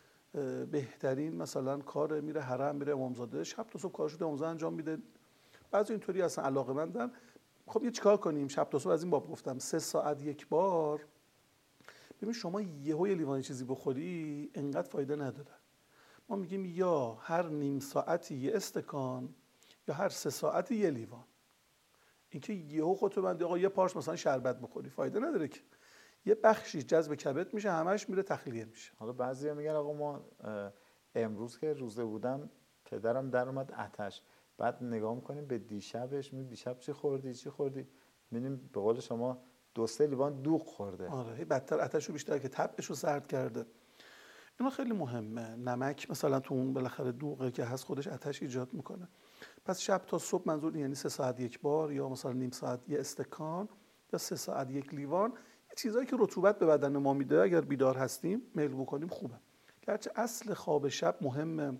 S5: بهترین مثلا کار، میره حرم، میره امامزاده، شب تا صبح کارشو امامزاده انجام میده. بعضی اینطوری اصلا علاقه‌مندن. خب یه چیکار کنیم؟ شب تا صبح از این باب گفتم 3 ساعت یک بار. ببین شما یهو یه لیوان چیزی بخوری انقدر فایده نداره. ما میگیم یا هر نیم ساعتی یه استکان یا هر 3 ساعتی یه لیوان. اینکه یهو خودتو بندی آقا یه پارچ مثلا شربت بخوری فایده نداره که. یه بخشی جذب کبد میشه، همش میره تخلیه میشه.
S6: حالا بعضیا میگن آقا ما امروز که روزه بودم پدرم در اومد آتش، بعد نگاه میکنیم به دیشبش، میگیم دیشب چی خوردی؟ میبینیم به قول شما 2-3 لیوان دوغ خورده.
S5: آره بدتر آتش رو بیشتر که تبش رو سرد کرده. اینا خیلی مهمه. نمک مثلا تو اون بالاخره دوغه که هست خودش آتش ایجاد میکنه. پس شب تا صبح منظور یعنی 3 ساعت یک بار، یا مثلا نیم ساعت یه استکان، یا 3 ساعت یک لیوان. یه چیزایی که رطوبت به بدن ما میده اگر بیدار هستیم میل بکنیم خوبه. گرچه اصل خواب شب مهمه،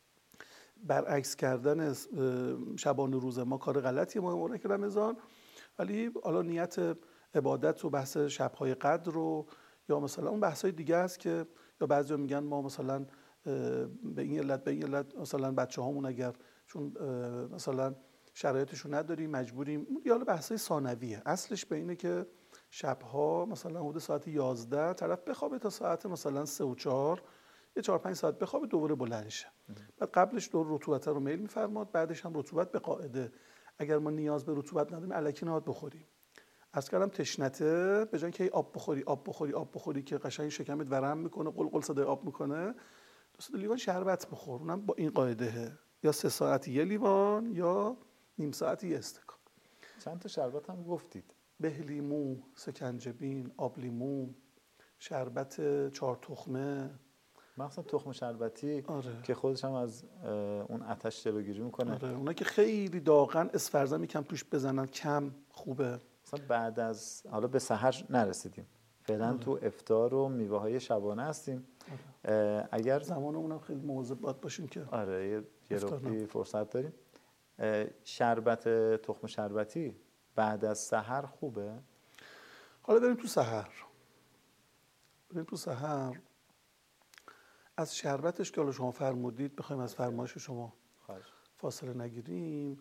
S5: برعکس کردن شبانه روز ما کار غلطیه مهمه که رمضان، ولی حالا نیت عبادت و بحث شب‌های قدر رو یا مثلا اون بحث‌های دیگه است که یا بعضیا میگن ما مثلا به این علت مثلا بچه‌هامون اگر چون مثلا شرایطشو نداریم مجبوریم، یا حالا بحث‌های ثانویه. اصلش به اینه که شب‌ها مثلا حدود ساعت 11 طرف بخوابه تا ساعت مثلا 3 و 4، یه 4-5 ساعت بخوابه دوباره بلند شه. بعد قبلش دور رطوبت رو میل می‌فرماد، بعدش هم رطوبت به قاعده اگر ما نیاز به رطوبت نداریم الکی نهاد بخوریم. از کلام تشنته به جای اینکه آب بخوری که قشنگ شکمت ورم میکنه، قلقل صدای آب میکنه، دوست لیوان شربت بخور. اونم با این قاعده، یا 3 ساعت یه لیوان یا نیم ساعت یه استکان.
S6: چند تا شربت هم گفتید؟
S5: به لیمو، سکنجبین، آب لیمو، شربت 4 تخمه،
S6: مثلا تخم شربتی.
S5: آره.
S6: که خودش هم از اون آتش جلوگیری میکنه.
S5: آره. اونا که خیلی داغن اسفرزن یکم توش بزنن کم خوبه.
S6: مثلا بعد از حالا به سحر نرسیدیم، فعلا تو افطار و میوه های شبانه هستیم. اگر
S5: زمانمون هم خیلی مواظب باید باشیم که
S6: آره یه روزی فرصت داریم. شربت تخم شربتی بعد از سحر خوبه؟
S5: حالا بریم تو سحر. از شربتش که حالا شما فرمودید بخوایم از فرمایش شما فاصله نگیریم.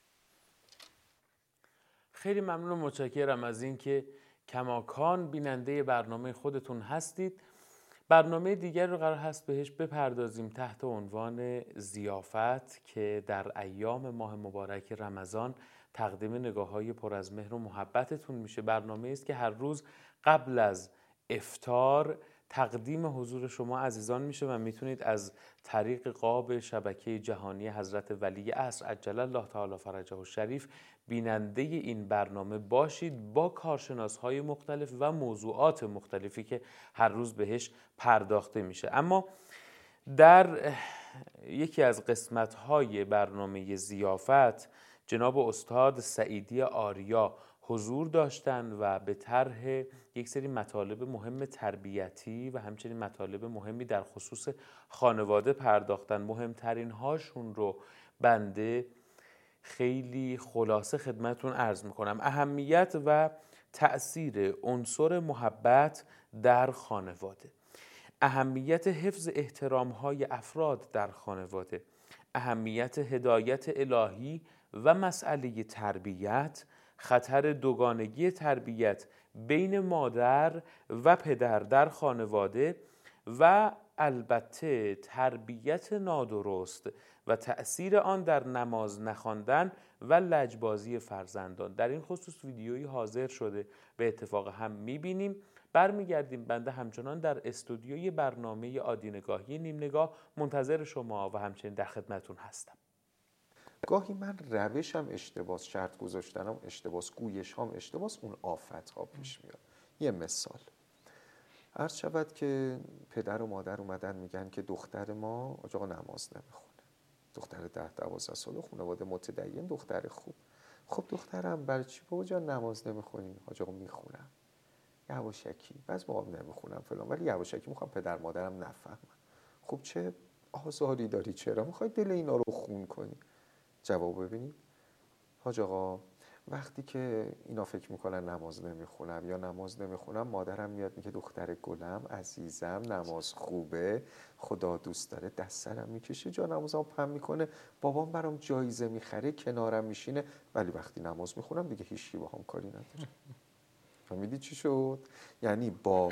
S1: خیلی ممنون و متشکرم از اینکه کماکان بیننده برنامه خودتون هستید. برنامه دیگر رو قرار هست بهش بپردازیم تحت عنوان ضیافت که در ایام ماه مبارک رمضان تقدیم نگاه‌های پر از مهر و محبتتون میشه. برنامه است که هر روز قبل از افطار تقدیم حضور شما عزیزان میشه و میتونید از طریق قاب شبکه جهانی حضرت ولی عصر عجل الله تعالی فرجه الشریف بیننده این برنامه باشید با کارشناس‌های مختلف و موضوعات مختلفی که هر روز بهش پرداخته میشه. اما در یکی از قسمت‌های برنامه ضیافت جناب استاد سعیدی آریا حضور داشتند و به طرح یک سری مطالب مهم تربیتی و همچنین مطالب مهمی در خصوص خانواده پرداختن. مهمترین هاشون رو بنده خیلی خلاصه خدمتون عرض میکنم. اهمیت و تأثیر عنصر محبت در خانواده، اهمیت حفظ احترام‌های افراد در خانواده، اهمیت هدایت الهی و مسئله تربیت، خطر دوگانگی تربیت بین مادر و پدر در خانواده و البته تربیت نادرست و تأثیر آن در نماز نخواندن و لجبازی فرزندان. در این خصوص ویدیویی حاضر شده، به اتفاق هم میبینیم. برمیگردیم. بنده همچنان در استودیوی برنامه عادی نگاهی نیم نگاه منتظر شما و همچنین در خدمتون هستم.
S7: گاهی من روشم اشتباس، شرط گذاشتنم اشتباس، گویش هم اشتباس، اون آفت ها پیش میاد. یه مثال عرض شود که پدر و مادر اومدن میگن که دختر ما حاج آقا نماز نمیخونه، دختر 10-12 ساله، خانواده متدین، دختر خوب. خب دخترم برای چی بابا جان نماز نمیخونی؟ حاج آقا میخونم یواشکی، بعض موقع نمیخونم فلان، ولی یواشکی میخوام پدر مادرم نفهمن. خب چه آزاری داری، چرا میخوای دل اینا رو خون کنی؟ جواب ببینید حاج آقا وقتی که اینا فکر میکنن نماز نمیخونم یا نماز نمیخونم، مادرم میاد میگه دختر گلم عزیزم نماز خوبه، خدا دوست داره، دست سرم میکشه، جا نمازم پم میکنه، بابام برام جایزه میخره، کنارم میشینه، ولی وقتی نماز میخونم دیگه هیچکی باهام کاری نداره. فهمیدی چی شد؟ یعنی با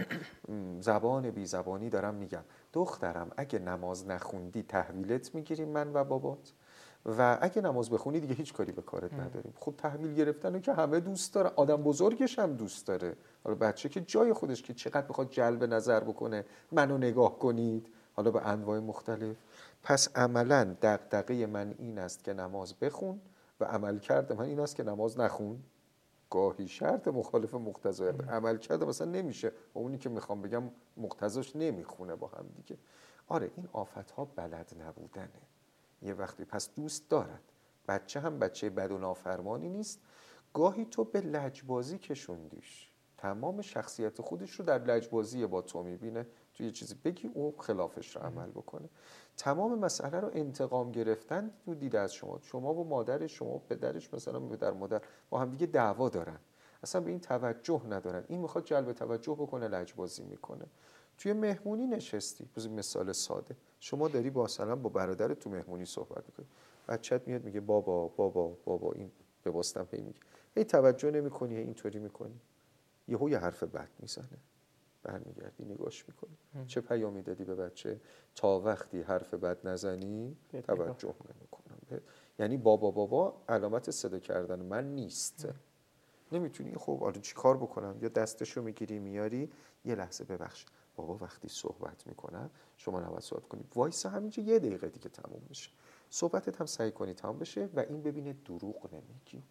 S7: زبان بی زبانی دارم میگم دخترم اگه نماز نخوندی تحویلت میگیریم من و بابات، و اگه نماز بخونی دیگه هیچ کاری به کارت نداریم. خب تحویل گرفتن که همه دوست داره، آدم بزرگش هم دوست داره، حالا بچه که جای خودش که چقدر بخواد جلب نظر بکنه، منو نگاه کنید، حالا به انواع مختلف. پس عملا دغدغه من این است که نماز بخون و عمل کرده من این است که نماز نخون. گاهی شرط مخالف مقتضای عمل کرده مثلا نمیشه و اونی که میخوام بگم مقتضاش نمیخونه با هم دیگه. آره این آفت ها بلد نبودنه یه وقتی. پس دوست دارد، بچه هم بچه بد و نافرمانی نیست، گاهی تو به لجبازی کشوندیش، تمام شخصیت خودش رو در لجبازی با تو میبینه، تو یه چیزی بگی او خلافش رو عمل بکنه. تمام مسئله رو انتقام گرفتن تو دیده از شما و مادرش، شما و پدرش، مثلا پدر مادر با هم دیگه دعوا دارن، اصلا به این توجه ندارن، این میخواد جلب توجه بکنه، لجبازی میکنه. توی مهمونی نشستی، بذار مثال ساده، شما داری با برادرت تو مهمونی صحبت میکنی، بچت میاد میگه بابا بابا بابا، این به واسطم هی میگه، هی توجه نمیکنی، اینطوری میکنی، یهو یه حرف بد میزنه، برمیگردی نگاش میکنی، چه پیامی دادی به بچه؟ تا وقتی حرف بد نزنی توجه نمیکنم. یعنی بابا بابا علامت صدا کردن من نیست. نمیتونی خب آره چی کار بکنم؟ یا دستشو میگیری میاری، یه لحظه ببخش بابا وقتی صحبت میکنم شما نباید صحبت کنی، وایسا همینجا یه دقیقه دیگه تموم میشه، صحبتت هم سعی کنی تموم بشه و این ببینه دروغ نمیگی.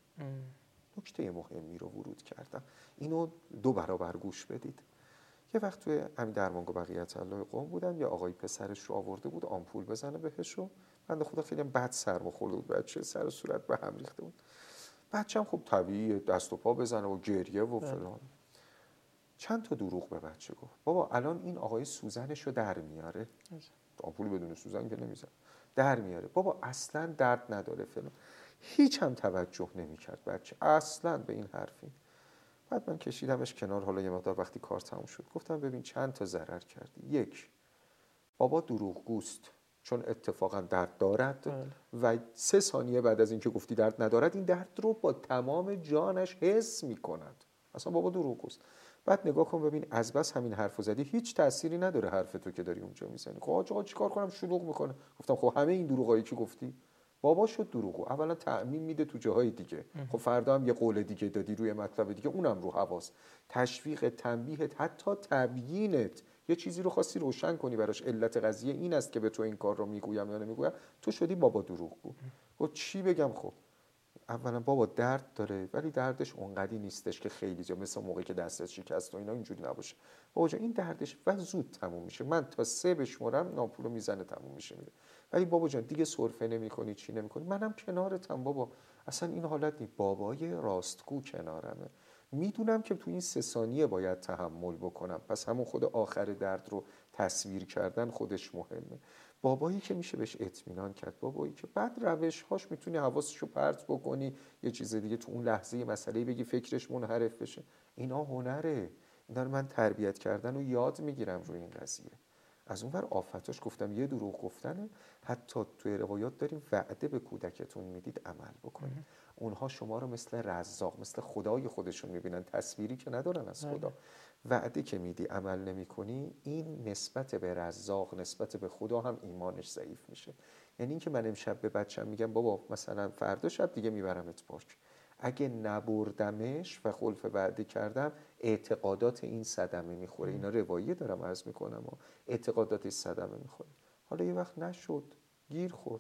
S7: نکته مهمی رو ورود کردم، اینو 2 برابر گوش بدید. یه وقت توی همین درمانگاه بقیت الله قم بودم، یا آقای پسرش رو آورده بود آمپول بزنه بهش، رو بنده خدا خیلی بد سرما خورده بود، بچه سر و صورت به هم ریخته بود، بچه‌م خب طبیعیه دست و پا بزنه و گریه و فلان. چند تا دروغ به بچه گفت، بابا الان این آقای سوزنش رو در میاره، آمپول بدون سوزن که نمیزن، در میاره، بابا اصلا درد نداره فلان. هیچ هم توجه نمیکرد بچه اصلا به این حرفی. بعد من کشیدمش کنار، حالا یه مقدار وقتی کار تموم شد گفتم ببین چند تا ضرر کردی. 1 بابا دروغگوست، چون اتفاقا درد دارد و 3 ثانیه بعد از اینکه گفتی درد ندارد، این درد رو با تمام جانش حس میکند، اصلا بابا دروغگوست. بعد نگاه کن ببین از بس همین حرفو زدی هیچ تأثیری نداره حرف تو که داری اونجا میزنی. خب آقا چیکار کنم؟ شلوغ میکنه. گفتم خب همه این دروغایی که گفتی بابا شد دروغو، اولا تعمیم میده تو جاهای دیگه، خب فردا هم یه قول دیگه دادی روی مطلب دیگه، اونم رو حواس، تشویق، تنبیهت، حتی تبیینت، یه چیزی رو خواستی روشن کنی براش، علت قضیه این است که به تو این کار رو میگویم یا نمیگویم، تو شدی بابا دروغگو. خب چی بگم؟ خب اولا بابا درد داره ولی دردش اونقدی نیستش که خیلی جا مثل موقعی که دستت شکست و اینا اینجوری نباشه. بابا جان این دردش و زود تموم میشه، من تا 3 بشمرم نامپولو میزنه تموم میشه میره. ولی بابا جان دیگه سرفه نمی‌کنی چی نمی‌کنی، منم کنارتم بابا، اصلا این حالت نیست، بابای راستگو کنارمه، میدونم که تو این 3 ثانیه باید تحمل بکنم، پس همون خود آخر درد رو تصویر کردن خودش مهمه. بابایی که میشه بهش اطمینان کرد، بابایی که بعد روش‌هاش میتونی حواسشو پرت بکنی یه چیز دیگه تو اون لحظه یه مسئله بگی فکرش منحرف بشه، اینا هنره، اینا رو من تربیت کردن و یاد میگیرم روی این قضیه. از اون ور آفتاش گفتم یه دروغ گفتنه، حتی توی روایات داریم وعده به کودکتون میدید عمل بکنید. اونها شما رو مثل رزاق، مثل خدای خودشون میبینن، تصویری که ندارن از خدا. وعده که میدی عمل نمی کنی، این نسبت به رزاق، نسبت به خدا هم ایمانش ضعیف میشه. یعنی این که من امشب به بچم میگم بابا مثلا فردا شب دیگه میبرمت پارک، اگه نبردمش و خلف وعده کردم اعتقادات این صدمه میخوره. اینا روایه دارم عرض میکنم و اعتقادات صدمه میخوره. حالا یه وقت نشد، گیر خوردم،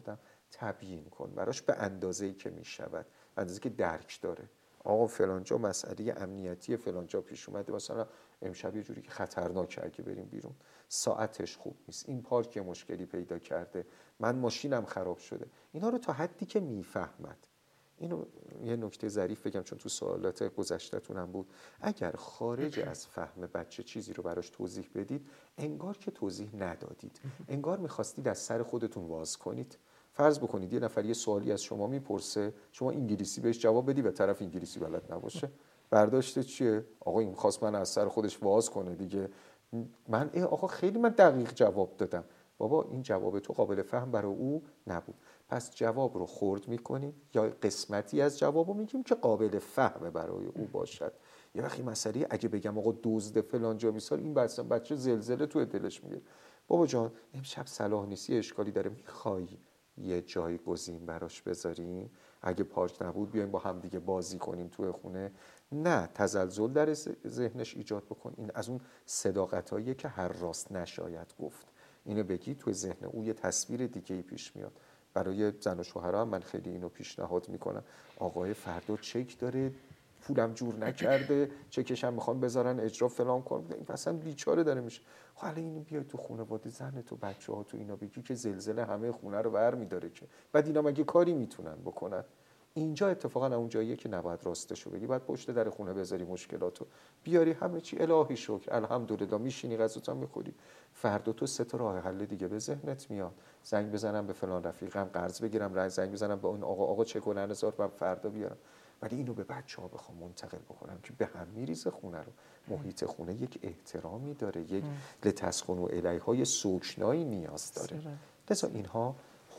S7: تبیین کن براش به اندازه‌ای که میشود، اندازه‌ای که درک داره. آقا فلانجا مسئله امنیتی فلانجا پیش اومده، مثلا امشب یه جوری که خطرناکه اگه بریم بیرون، ساعتش خوب نیست، این پارک مشکلی پیدا کرده، من ماشینم خراب شده. اینا رو تا حدی که میفهمد. اینو یه نکته ظریف بگم چون تو سوالات گذشته‌تون هم بود، اگر خارج از فهم بچه چیزی رو براش توضیح بدید، انگار که توضیح ندادید، انگار می‌خواستید از سر خودتون واز کنید. فرض بکنید یه نفر یه سوالی از شما میپرسه، شما انگلیسی بهش جواب بدی و طرف انگلیسی بلد نباشه، برداشت چیه؟ آقا این خواست من از سر خودش واز کنه دیگه. من آقا خیلی من دقیق جواب دادم. بابا این جواب تو قابل فهم برای او نبود. پس جواب رو خرد میکنیم یا قسمتی از جواب رو میگیم که قابل فهم برای او باشد. یه وقتی مسئله اگه بگم آقا دزد فلان جا میسال، این بچه زلزله تو دلش میگه. بابا جان امشب صلاح نیستی، اشکالی داره، میخوای یه جایگزین براش بذاریم؟ اگه پارک نبود بیایم با هم دیگه بازی کنیم توی خونه؟ نه، تزلزل در ذهنش ایجاد بکن. این از اون صداقتاییه که هر راست نشاید گفت. اینو بگی توی ذهن او یه تصویر دیگه‌ای پیش میاد. برای زن و شوهرها من خیلی اینو پیشنهاد میکنم. آقای فردا چک داره، پولم جور نکرده، چکش هم میخوان بذارن اجرا فلان کن، این اصلا بیچاره داره میشه. خب الان اینو بیای تو خانواده زن تو، بچه‌ها تو اینا بگی که زلزله همه خونه رو برمی‌داره، که بعد اینا مگه کاری میتونن بکنن؟ اینجا اتفاقا اون جاییه که نباید راستشو بگی، بعد پشت در خونه بذاری مشکلاتو بیاری، همه چی الهی شکر الحمدلله، میشینی غذاتو میخوری. فردا تو 3 تا راه حل دیگه به ذهنت میاد. زنگ بزنم به فلان رفیقم قرض بگیرم، زنگ بزنم به اون آقا چک کنن هزار من فردا بیارم. ولی اینو به بچه‌ها بخوام منتقل بکنم که به هم میریزه خونه رو. محیط خونه یک احترامی داره، یک لتسکن و الیهای سوکنایی نیاز داره. لذا اینها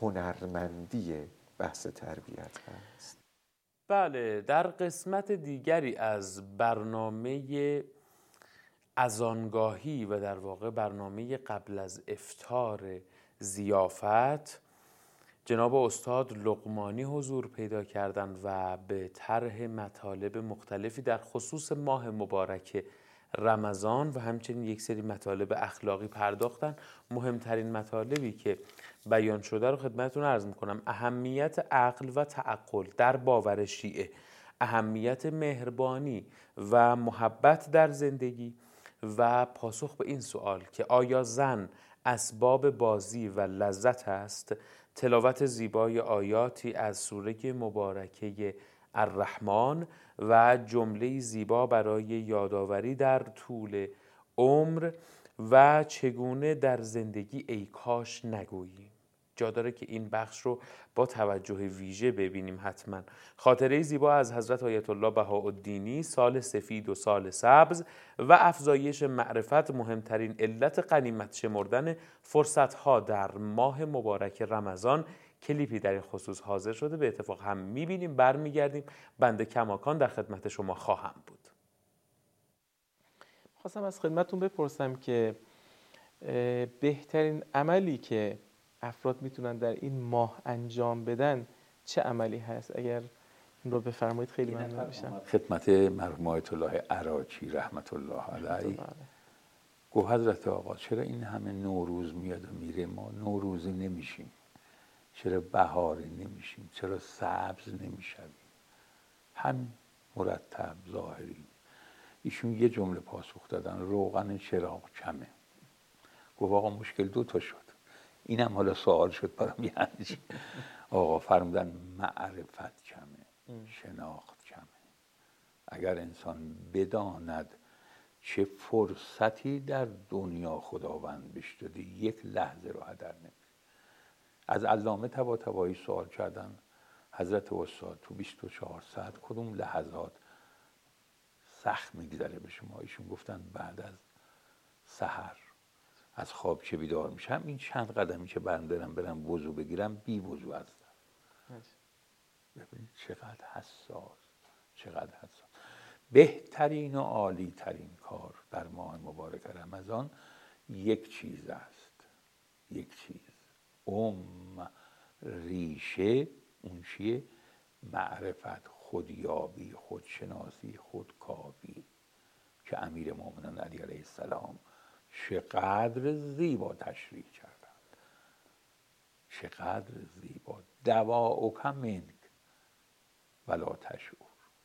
S7: هنرمندی بحث تربیت هست.
S1: بله، در قسمت دیگری از برنامه اذانگاهی و در واقع برنامه قبل از افطار ضیافت، جناب استاد لقمانی حضور پیدا کردند و به طرح مطالب مختلفی در خصوص ماه مبارک رمضان و همچنین یک سری مطالب اخلاقی پرداختن. مهمترین مطالبی که بیان شده رو خدمتتون عرض میکنم: اهمیت عقل و تعقل در باور شیعه، اهمیت مهربانی و محبت در زندگی و پاسخ به این سوال که آیا زن اسباب بازی و لذت است، تلاوت زیبای آیاتی از سوره مبارکه الرحمن و جمله زیبا برای یادآوری در طول عمر و چگونه در زندگی ای کاش نگوییم. جا داره که این بخش رو با توجه ویژه ببینیم حتما. خاطره زیبا از حضرت آیت الله بهاءالدینی، سال سفید و سال سبز و افزایش معرفت، مهمترین علت غنیمت شمردن فرصتها در ماه مبارک رمضان، کلیپی در این خصوص حاضر شده. به اتفاق هم میبینیم، برمیگردیم. بنده کماکان در خدمت شما خواهم بود.
S8: خواستم از خدمتتون بپرسم که بهترین عملی که افراد میتونن در این ماه انجام بدن چه عملی هست؟ اگر این رو بفرمایید خیلی ممنون میشم.
S4: خدمت مرحوم آیت الله عراقی رحمت الله علیه. گفت حضرت آقا چرا این همه نوروز میاد و میره ما نوروزی نمیشیم؟ چرا بهاری نمیشیم؟ چرا سبز نمیشیم؟ هم مرتب ظاهری. ایشون یه جمله پاسخ دادن: روغن چراغ کمه. گفت آقا مشکل 2 تا شد. اینم حالا سوال شد برام، یعنی چی؟ آقا فرمودن معرفت کمه، شناخت کمه. اگر انسان بداند چه فرصتی در دنیا خداوند بهش داده، یک لحظه رو هدر نمیده. از علامه طباطبایی سوال کردن: حضرت استاد تو 24 ساعت کدوم لحظات سخت میگذره به شما؟ ایشون گفتن بعد از سحر از خواب که بیدار میشم، این چند قدمی که برم وضو بگیرم بی وضو هستم. ببینید چقدر حساس. بهترین و عالی ترین کار در ماه مبارک رمضان یک چیز است، یک چیز، ریشه اون چیه؟ معرفت، خودیابی، خودشناسی، خودکاوی که امیر مومنان علی علیه السلام چقدر زیبا تشریح کردند، چقدر زیبا
S9: دواءک منک ولا تشعر.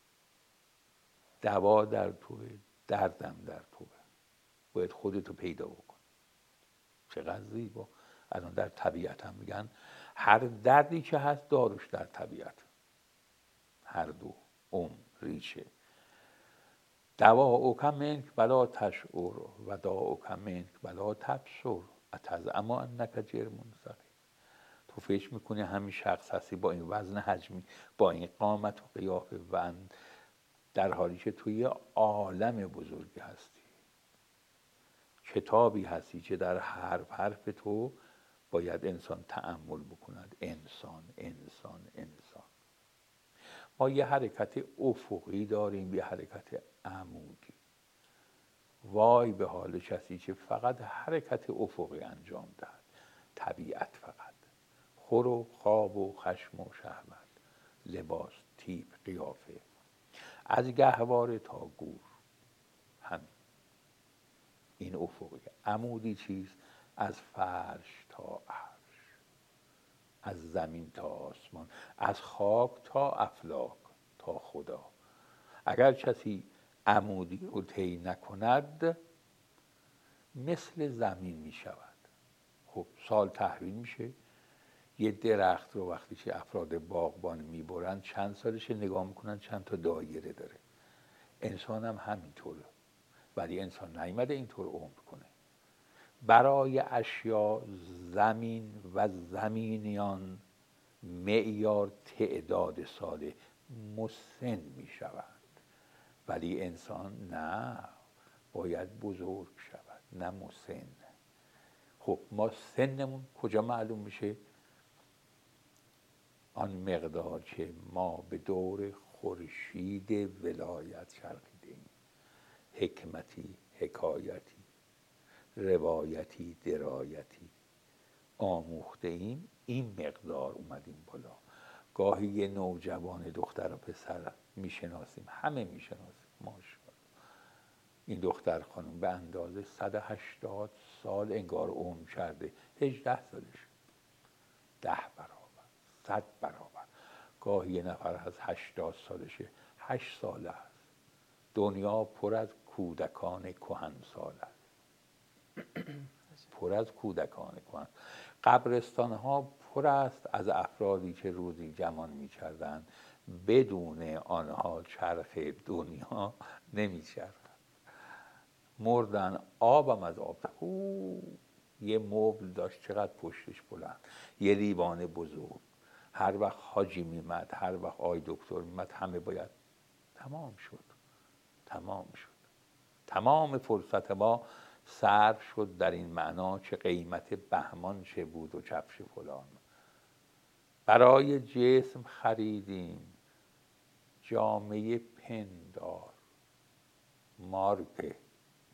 S9: دوا در توه، دردم در توه، باید خودتو پیدا بکن. چقدر زیبا. الان در طبیعت هم میگن هر دردی که هست داروش در طبیعت، هر دو ریشه. دواءک منک ولا تشعر و داءک منک ولا تبصر اتزعم انک جرم صغیر. تو فکر میکنی همین شخص هستی با این وزن حجمی، با این قامت و قیافه، و در حالی که توی عالم بزرگی هستی، کتابی هستی که در حرف تو باید انسان تأمل بکند. انسان انسان انسان. ما یه حرکت افقی داریم، یه حرکت عمودی. وای به حال کسی که فقط حرکت افقی انجام دهد. طبیعت فقط خور و خواب و خشم و شهوت، لباس، تیپ، قیافه، از گهواره تا گور، همین. این افقی. عمودی چیست؟ از فرش تا عرش، از زمین تا آسمان، از خاک تا افلاک تا خدا. اگر کسی عمودی رو طی نکند مثل زمین می شود. خب سال تحویل میشه. یه درخت رو وقتی که افراد باغبان میبرن چند سالشه نگاه میکنن چند تا دایره داره. انسان هم همینطوره، ولی انسان نیامده اینطور عمر کنه. برای اشیا زمین و زمینیان معیار تعداد سال مسن می شوند، ولی انسان نه، باید بزرگ شود، نه مسن. خب ما سنمون کجا معلوم میشه؟ آن مقدار که ما به دور خورشید ولایت چرخیدیم، حکمتی، حکایتی، روایتی، درایتی آموخته ایم، این مقدار اومدیم بالا. گاهی یه نوجوان دختر و پسر میشناسیم، همه میشناسیم، ماشاءالله. این دختر خانم به اندازه 180 سال انگار عمر کرده، 18 سالش، 10 برابر، 100 برابر. گاهی یه نفر از 80 سالشه، 8 ساله است. دنیا پر از کودکان کهنسال است، پر از کودکان کهن. قبرستان ها پر است از افرادی که روزی گمان می‌کردند بدون آنها چرخ دنیا نمی‌چرخد. مردن، آبم از آب. یه مبل داشت چقدر پشتش بلند، یه لیوان بزرگ. هر وقت حاجی میمد، هر وقت آی دکتر میمد، همه باید تمام شد. تمام فرصت ما صرف شد در این معنا که قیمت بهمان چه بود و کفش فلان. برای جسم خریدیم جامعه پندار، مارک،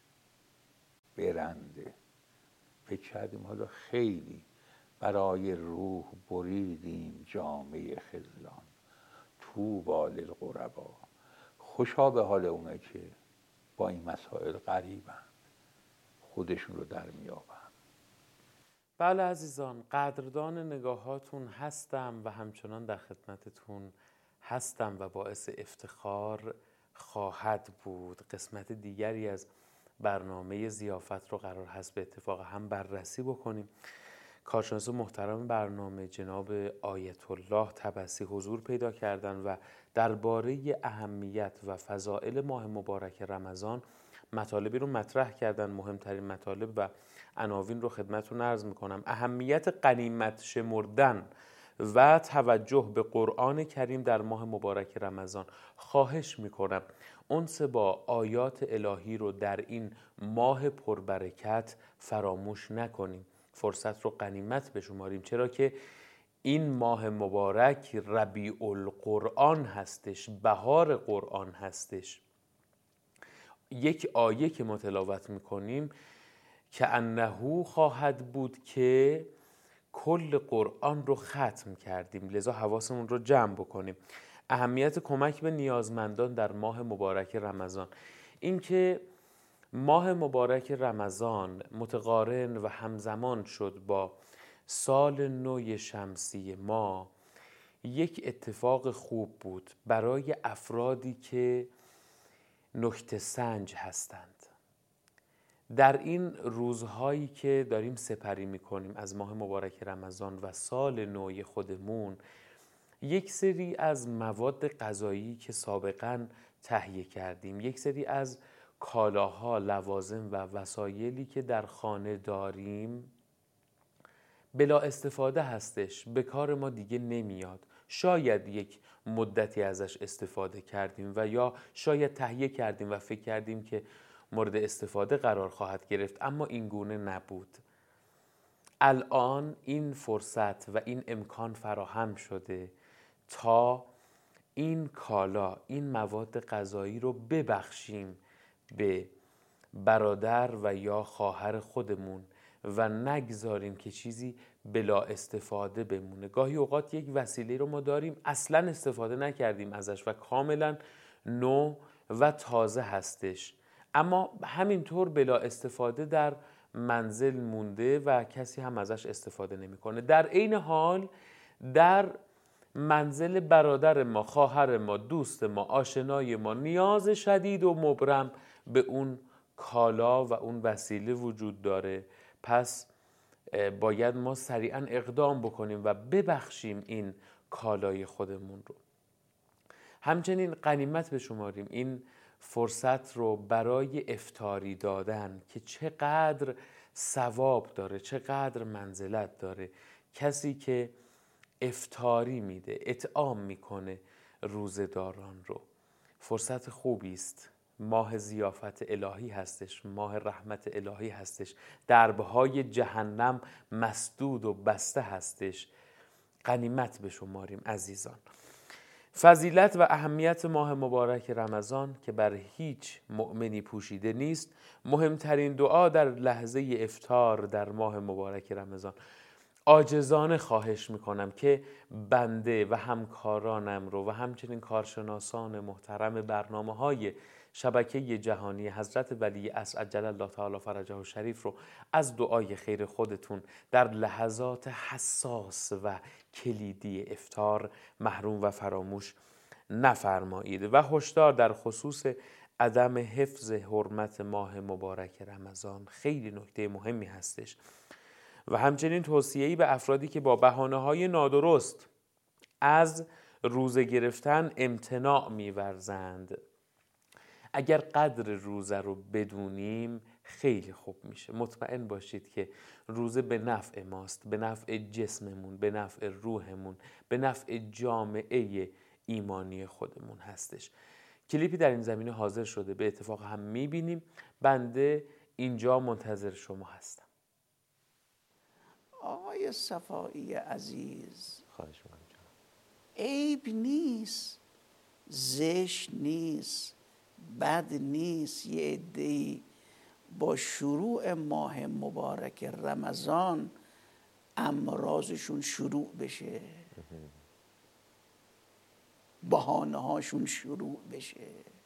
S9: برنده. فکر کردیم حالا خیلی. برای روح بریدیم جامعه خذلان، طوبی للغربا. خوشا به حال اونایی که با این مسائل غریبند، خودشون رو در میابند.
S1: بله عزیزان، قدردان نگاهاتون هستم و همچنان در خدمتتون هستم و باعث افتخار خواهد بود. قسمت دیگری از برنامه ضیافت رو قرار هست به اتفاق هم بررسی بکنیم. کارشناس محترم برنامه جناب آیت الله طبسی حضور پیدا کردن و درباره اهمیت و فضائل ماه مبارک رمضان مطالبی رو مطرح کردن. مهمترین مطالب و عناوین رو خدمتتون عرض میکنم. اهمیت غنیمت شمردن و توجه به قرآن کریم در ماه مبارک رمضان. خواهش میکنم انس با آیات الهی رو در این ماه پربرکت فراموش نکنیم، فرصت رو غنیمت بشماریم، چرا که این ماه مبارک ربیع القرآن هستش، بهار قرآن هستش. یک آیه که ما تلاوت میکنیم که انه خواهد بود که کل قرآن رو ختم کردیم، لذا حواسمون رو جمع بکنیم. اهمیت کمک به نیازمندان در ماه مبارک رمضان، این که ماه مبارک رمضان متقارن و همزمان شد با سال نو شمسی ما یک اتفاق خوب بود برای افرادی که نکته سنج هستند. در این روزهایی که داریم سپری میکنیم از ماه مبارک رمضان و سال نوی خودمون، یک سری از مواد غذایی که سابقاً تهیه کردیم، یک سری از کالاها، لوازم و وسایلی که در خانه داریم بلا استفاده هستش، به کار ما دیگه نمیاد. شاید یک مدتی ازش استفاده کردیم و یا شاید تهیه کردیم و فکر کردیم که مورد استفاده قرار خواهد گرفت، اما این گونه نبود. الان این فرصت و این امکان فراهم شده تا این کالا، این مواد غذایی رو ببخشیم به برادر و یا خواهر خودمون و نگذاریم که چیزی بلا استفاده بمونه. گاهی اوقات یک وسیله رو ما داریم اصلا استفاده نکردیم ازش و کاملا نو و تازه هستش، اما همینطور بلا استفاده در منزل مونده و کسی هم ازش استفاده نمیکنه. در عین حال در منزل برادر ما، خواهر ما، دوست ما، آشنای ما نیاز شدید و مبرم به اون کالا و اون وسیله وجود داره. پس باید ما سریعا اقدام بکنیم و ببخشیم این کالای خودمون رو. همچنین غنیمت بشماریم این فرصت رو برای افطاری دادن که چقدر ثواب داره، چقدر منزلت داره. کسی که افطاری میده، اطعام میکنه روزه‌داران رو، فرصت خوبی است. ماه ضیافت الهی هستش، ماه رحمت الهی هستش، دربهای جهنم مسدود و بسته هستش. غنیمت بشماریم عزیزان. فضیلت و اهمیت ماه مبارک رمضان که بر هیچ مؤمنی پوشیده نیست. مهمترین دعا در لحظه افطار در ماه مبارک رمضان، عاجزانه خواهش میکنم که بنده و همکارانم رو و همچنین کارشناسان محترم برنامه‌های شبکه جهانی حضرت ولی عصر عجل الله تعالی فرجه شریف رو از دعای خیر خودتون در لحظات حساس و کلیدی افطار محروم و فراموش نفرمایید و هشدار در خصوص عدم حفظ حرمت ماه مبارک رمضان خیلی نکته مهمی هستش و همچنین توصیه‌ای به افرادی که با بهانه‌های نادرست از روزه گرفتن امتناع می‌ورزند. اگر قدر روزه رو بدونیم خیلی خوب میشه. مطمئن باشید که روزه به نفع ماست، به نفع جسممون، به نفع روحمون، به نفع جامعه ایمانی خودمون هستش. کلیپی در این زمینه حاضر شده، به اتفاق هم میبینیم. بنده اینجا منتظر شما هستم.
S10: آقای صفایی عزیز،
S7: خواهش می‌کنم.
S10: عیب نیست، زشت نیست، بد نیست یه عده‌ای با شروع ماه مبارک رمضان امراضشون شروع بشه، بهانه هاشون شروع بشه.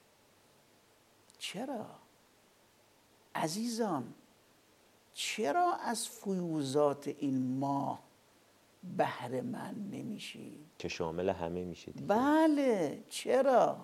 S10: چرا؟ عزیزان، چرا از فیوزات این ماه بهره مند نمیشید؟
S11: که شامل همه میشه دیگه.
S10: بله، چرا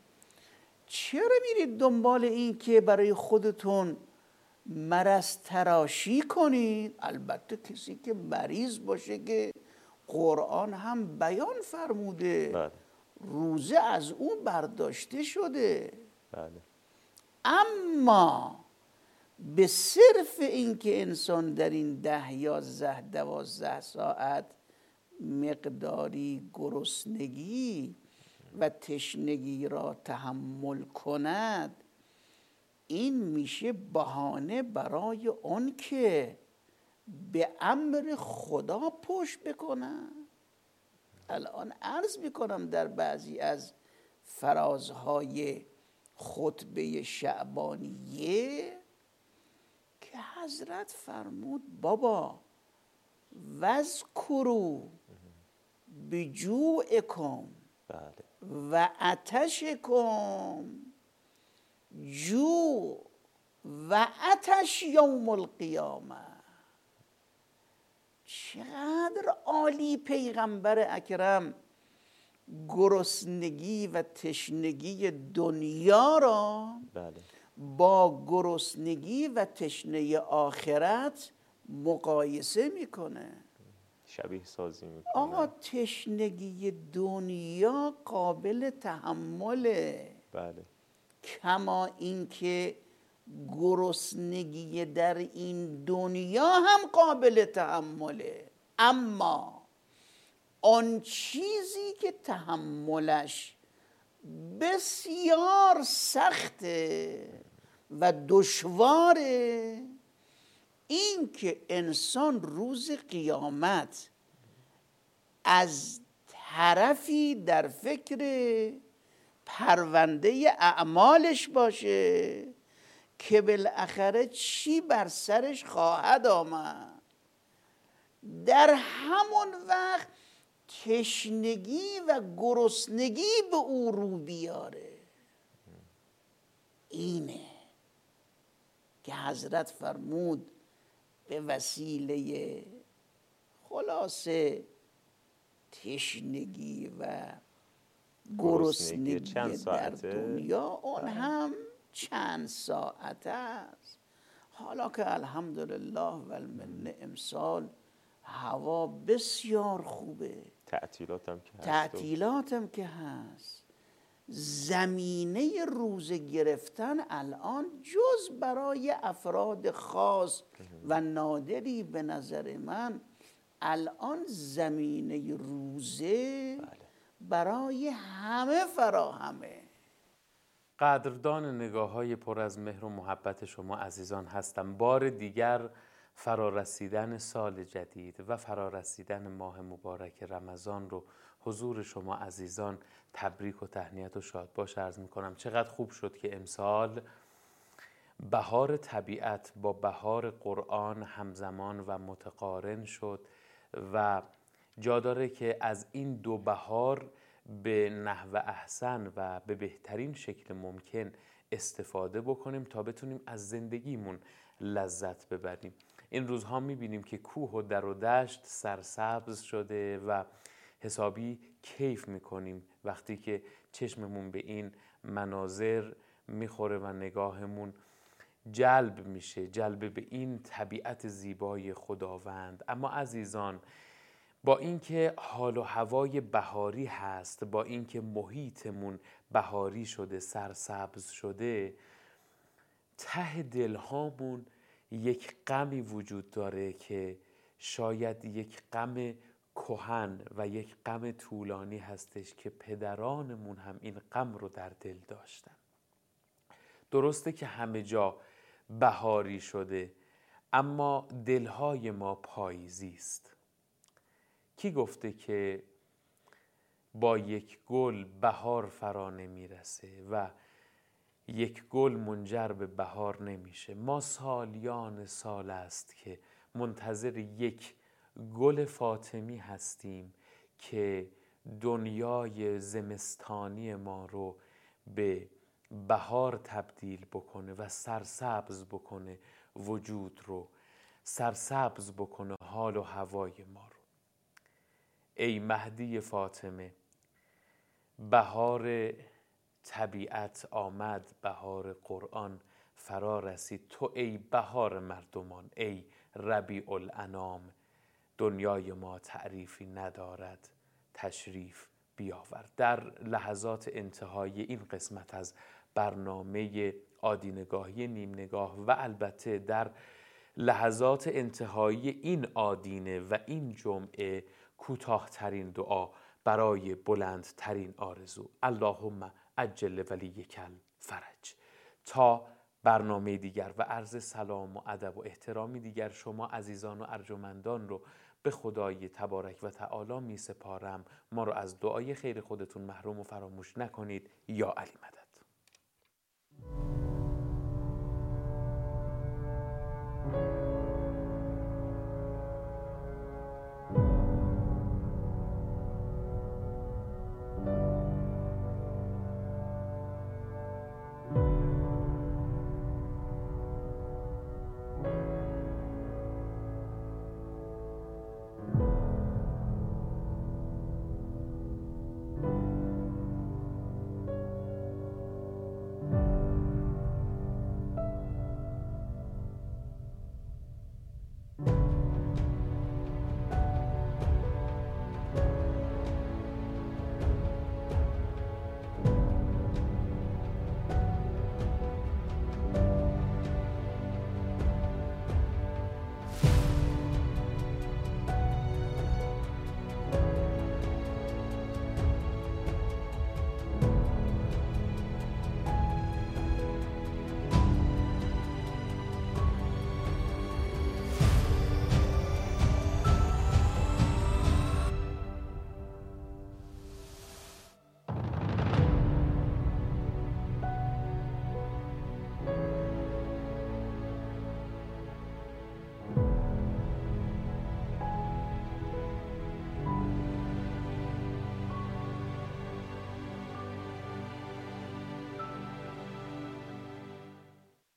S10: میرید دنبال این که برای خودتون مرض تراشی کنید؟ البته کسی که مریض باشه که قرآن هم بیان فرموده،
S11: بله.
S10: روزه از اون برداشته شده.
S11: بله.
S10: اما به صرف این که انسان در این 10 11 12 ساعت مقداری گرسنگی و تشنگی را تحمل کند، این میشه بهانه برای اون که به امر خدا پشت بکنن. الان عرض میکنم در بعضی از فرازهای خطبه شعبانیه که حضرت فرمود بابا وذکروا بجوعکم و عطشکم، جوع و عطش یوم القیامه. چقدر عالی پیغمبر اکرم گرسنگی و تشنگی دنیا را
S11: بله.
S10: با گرسنگی و تشنه آخرت مقایسه میکنه.
S11: شبیه سازی میکنه.
S10: آقا تشنگی دنیا قابل تحمله،
S11: بله.
S10: کما اینکه گرسنگی در این دنیا هم قابل تحمله. اما آن چیزی که تحملش بسیار سخته و دشواره، این که انسان روز قیامت از طرفی در فکر پرونده اعمالش باشه که بالاخره چی بر سرش خواهد آمد، در همون وقت تشنگی و گرسنگی به او رو بیاره. اینه که حضرت فرمود به وسیله خلاصه تشنگی و گرسنگی در دنیا اون هم چند ساعت است. حالا که الحمدلله و المنه امسال هوا بسیار خوبه، تعطیلاتم که هست، زمینه روزه گرفتن الان جز برای افراد خاص و نادری به نظر من الان زمینه روزه برای همه فراهمه.
S1: قدردان نگاه‌های پر از مهر و محبت شما عزیزان هستم. بار دیگر فرارسیدن سال جدید و فرارسیدن ماه مبارک رمضان رو حضور شما عزیزان تبریک و تهنیت و شادباش عرض می‌کنم. چقدر خوب شد که امسال بهار طبیعت با بهار قرآن همزمان و متقارن شد و جا داره که از این دو بهار به نحو احسن و به بهترین شکل ممکن استفاده بکنیم تا بتونیم از زندگیمون لذت ببریم. این روزها میبینیم که کوه و در و دشت سرسبز شده و حسابی کیف میکنیم وقتی که چشممون به این مناظر میخوره و نگاهمون جلب میشه، جلب به این طبیعت زیبای خداوند. اما عزیزان، با اینکه حال و هوای بهاری هست، با اینکه محیطمون بهاری شده، سرسبز شده، ته دلهامون یک غمی وجود داره که شاید یک غم کهن و یک غم طولانی هستش که پدرانمون هم این غم رو در دل داشتن. درسته که همه جا بهاری شده اما دلهای ما پاییزی است. کی گفته که با یک گل بهار فرا نمیرسه و یک گل منجر به بهار نمیشه؟ ما سالیان سال است که منتظر یک گل فاطمی هستیم که دنیای زمستانی ما رو به بهار تبدیل بکنه و سرسبز بکنه، وجود رو سرسبز بکنه، حال و هوای ما رو. ای مهدی فاطمه، بهار طبیعت آمد، بهار قرآن فرا رسید. تو ای بهار مردمان، ای ربیع الانام، دنیای ما تعریفی ندارد، تشریف بیاور. در لحظات انتهای این قسمت از برنامه آدینگاهی نیم نگاه و البته در لحظات انتهایی این آدینه و این جمعه، کوتاه‌ترین دعا برای بلندترین آرزو: اللهم عجل ولیک الفرج. تا برنامه دیگر و عرض سلام و ادب و احترامی دیگر، شما عزیزان و ارجمندان رو به خدای تبارک و تعالی می سپارم. ما رو از دعای خیر خودتون محروم و فراموش نکنید. یا علی مدد.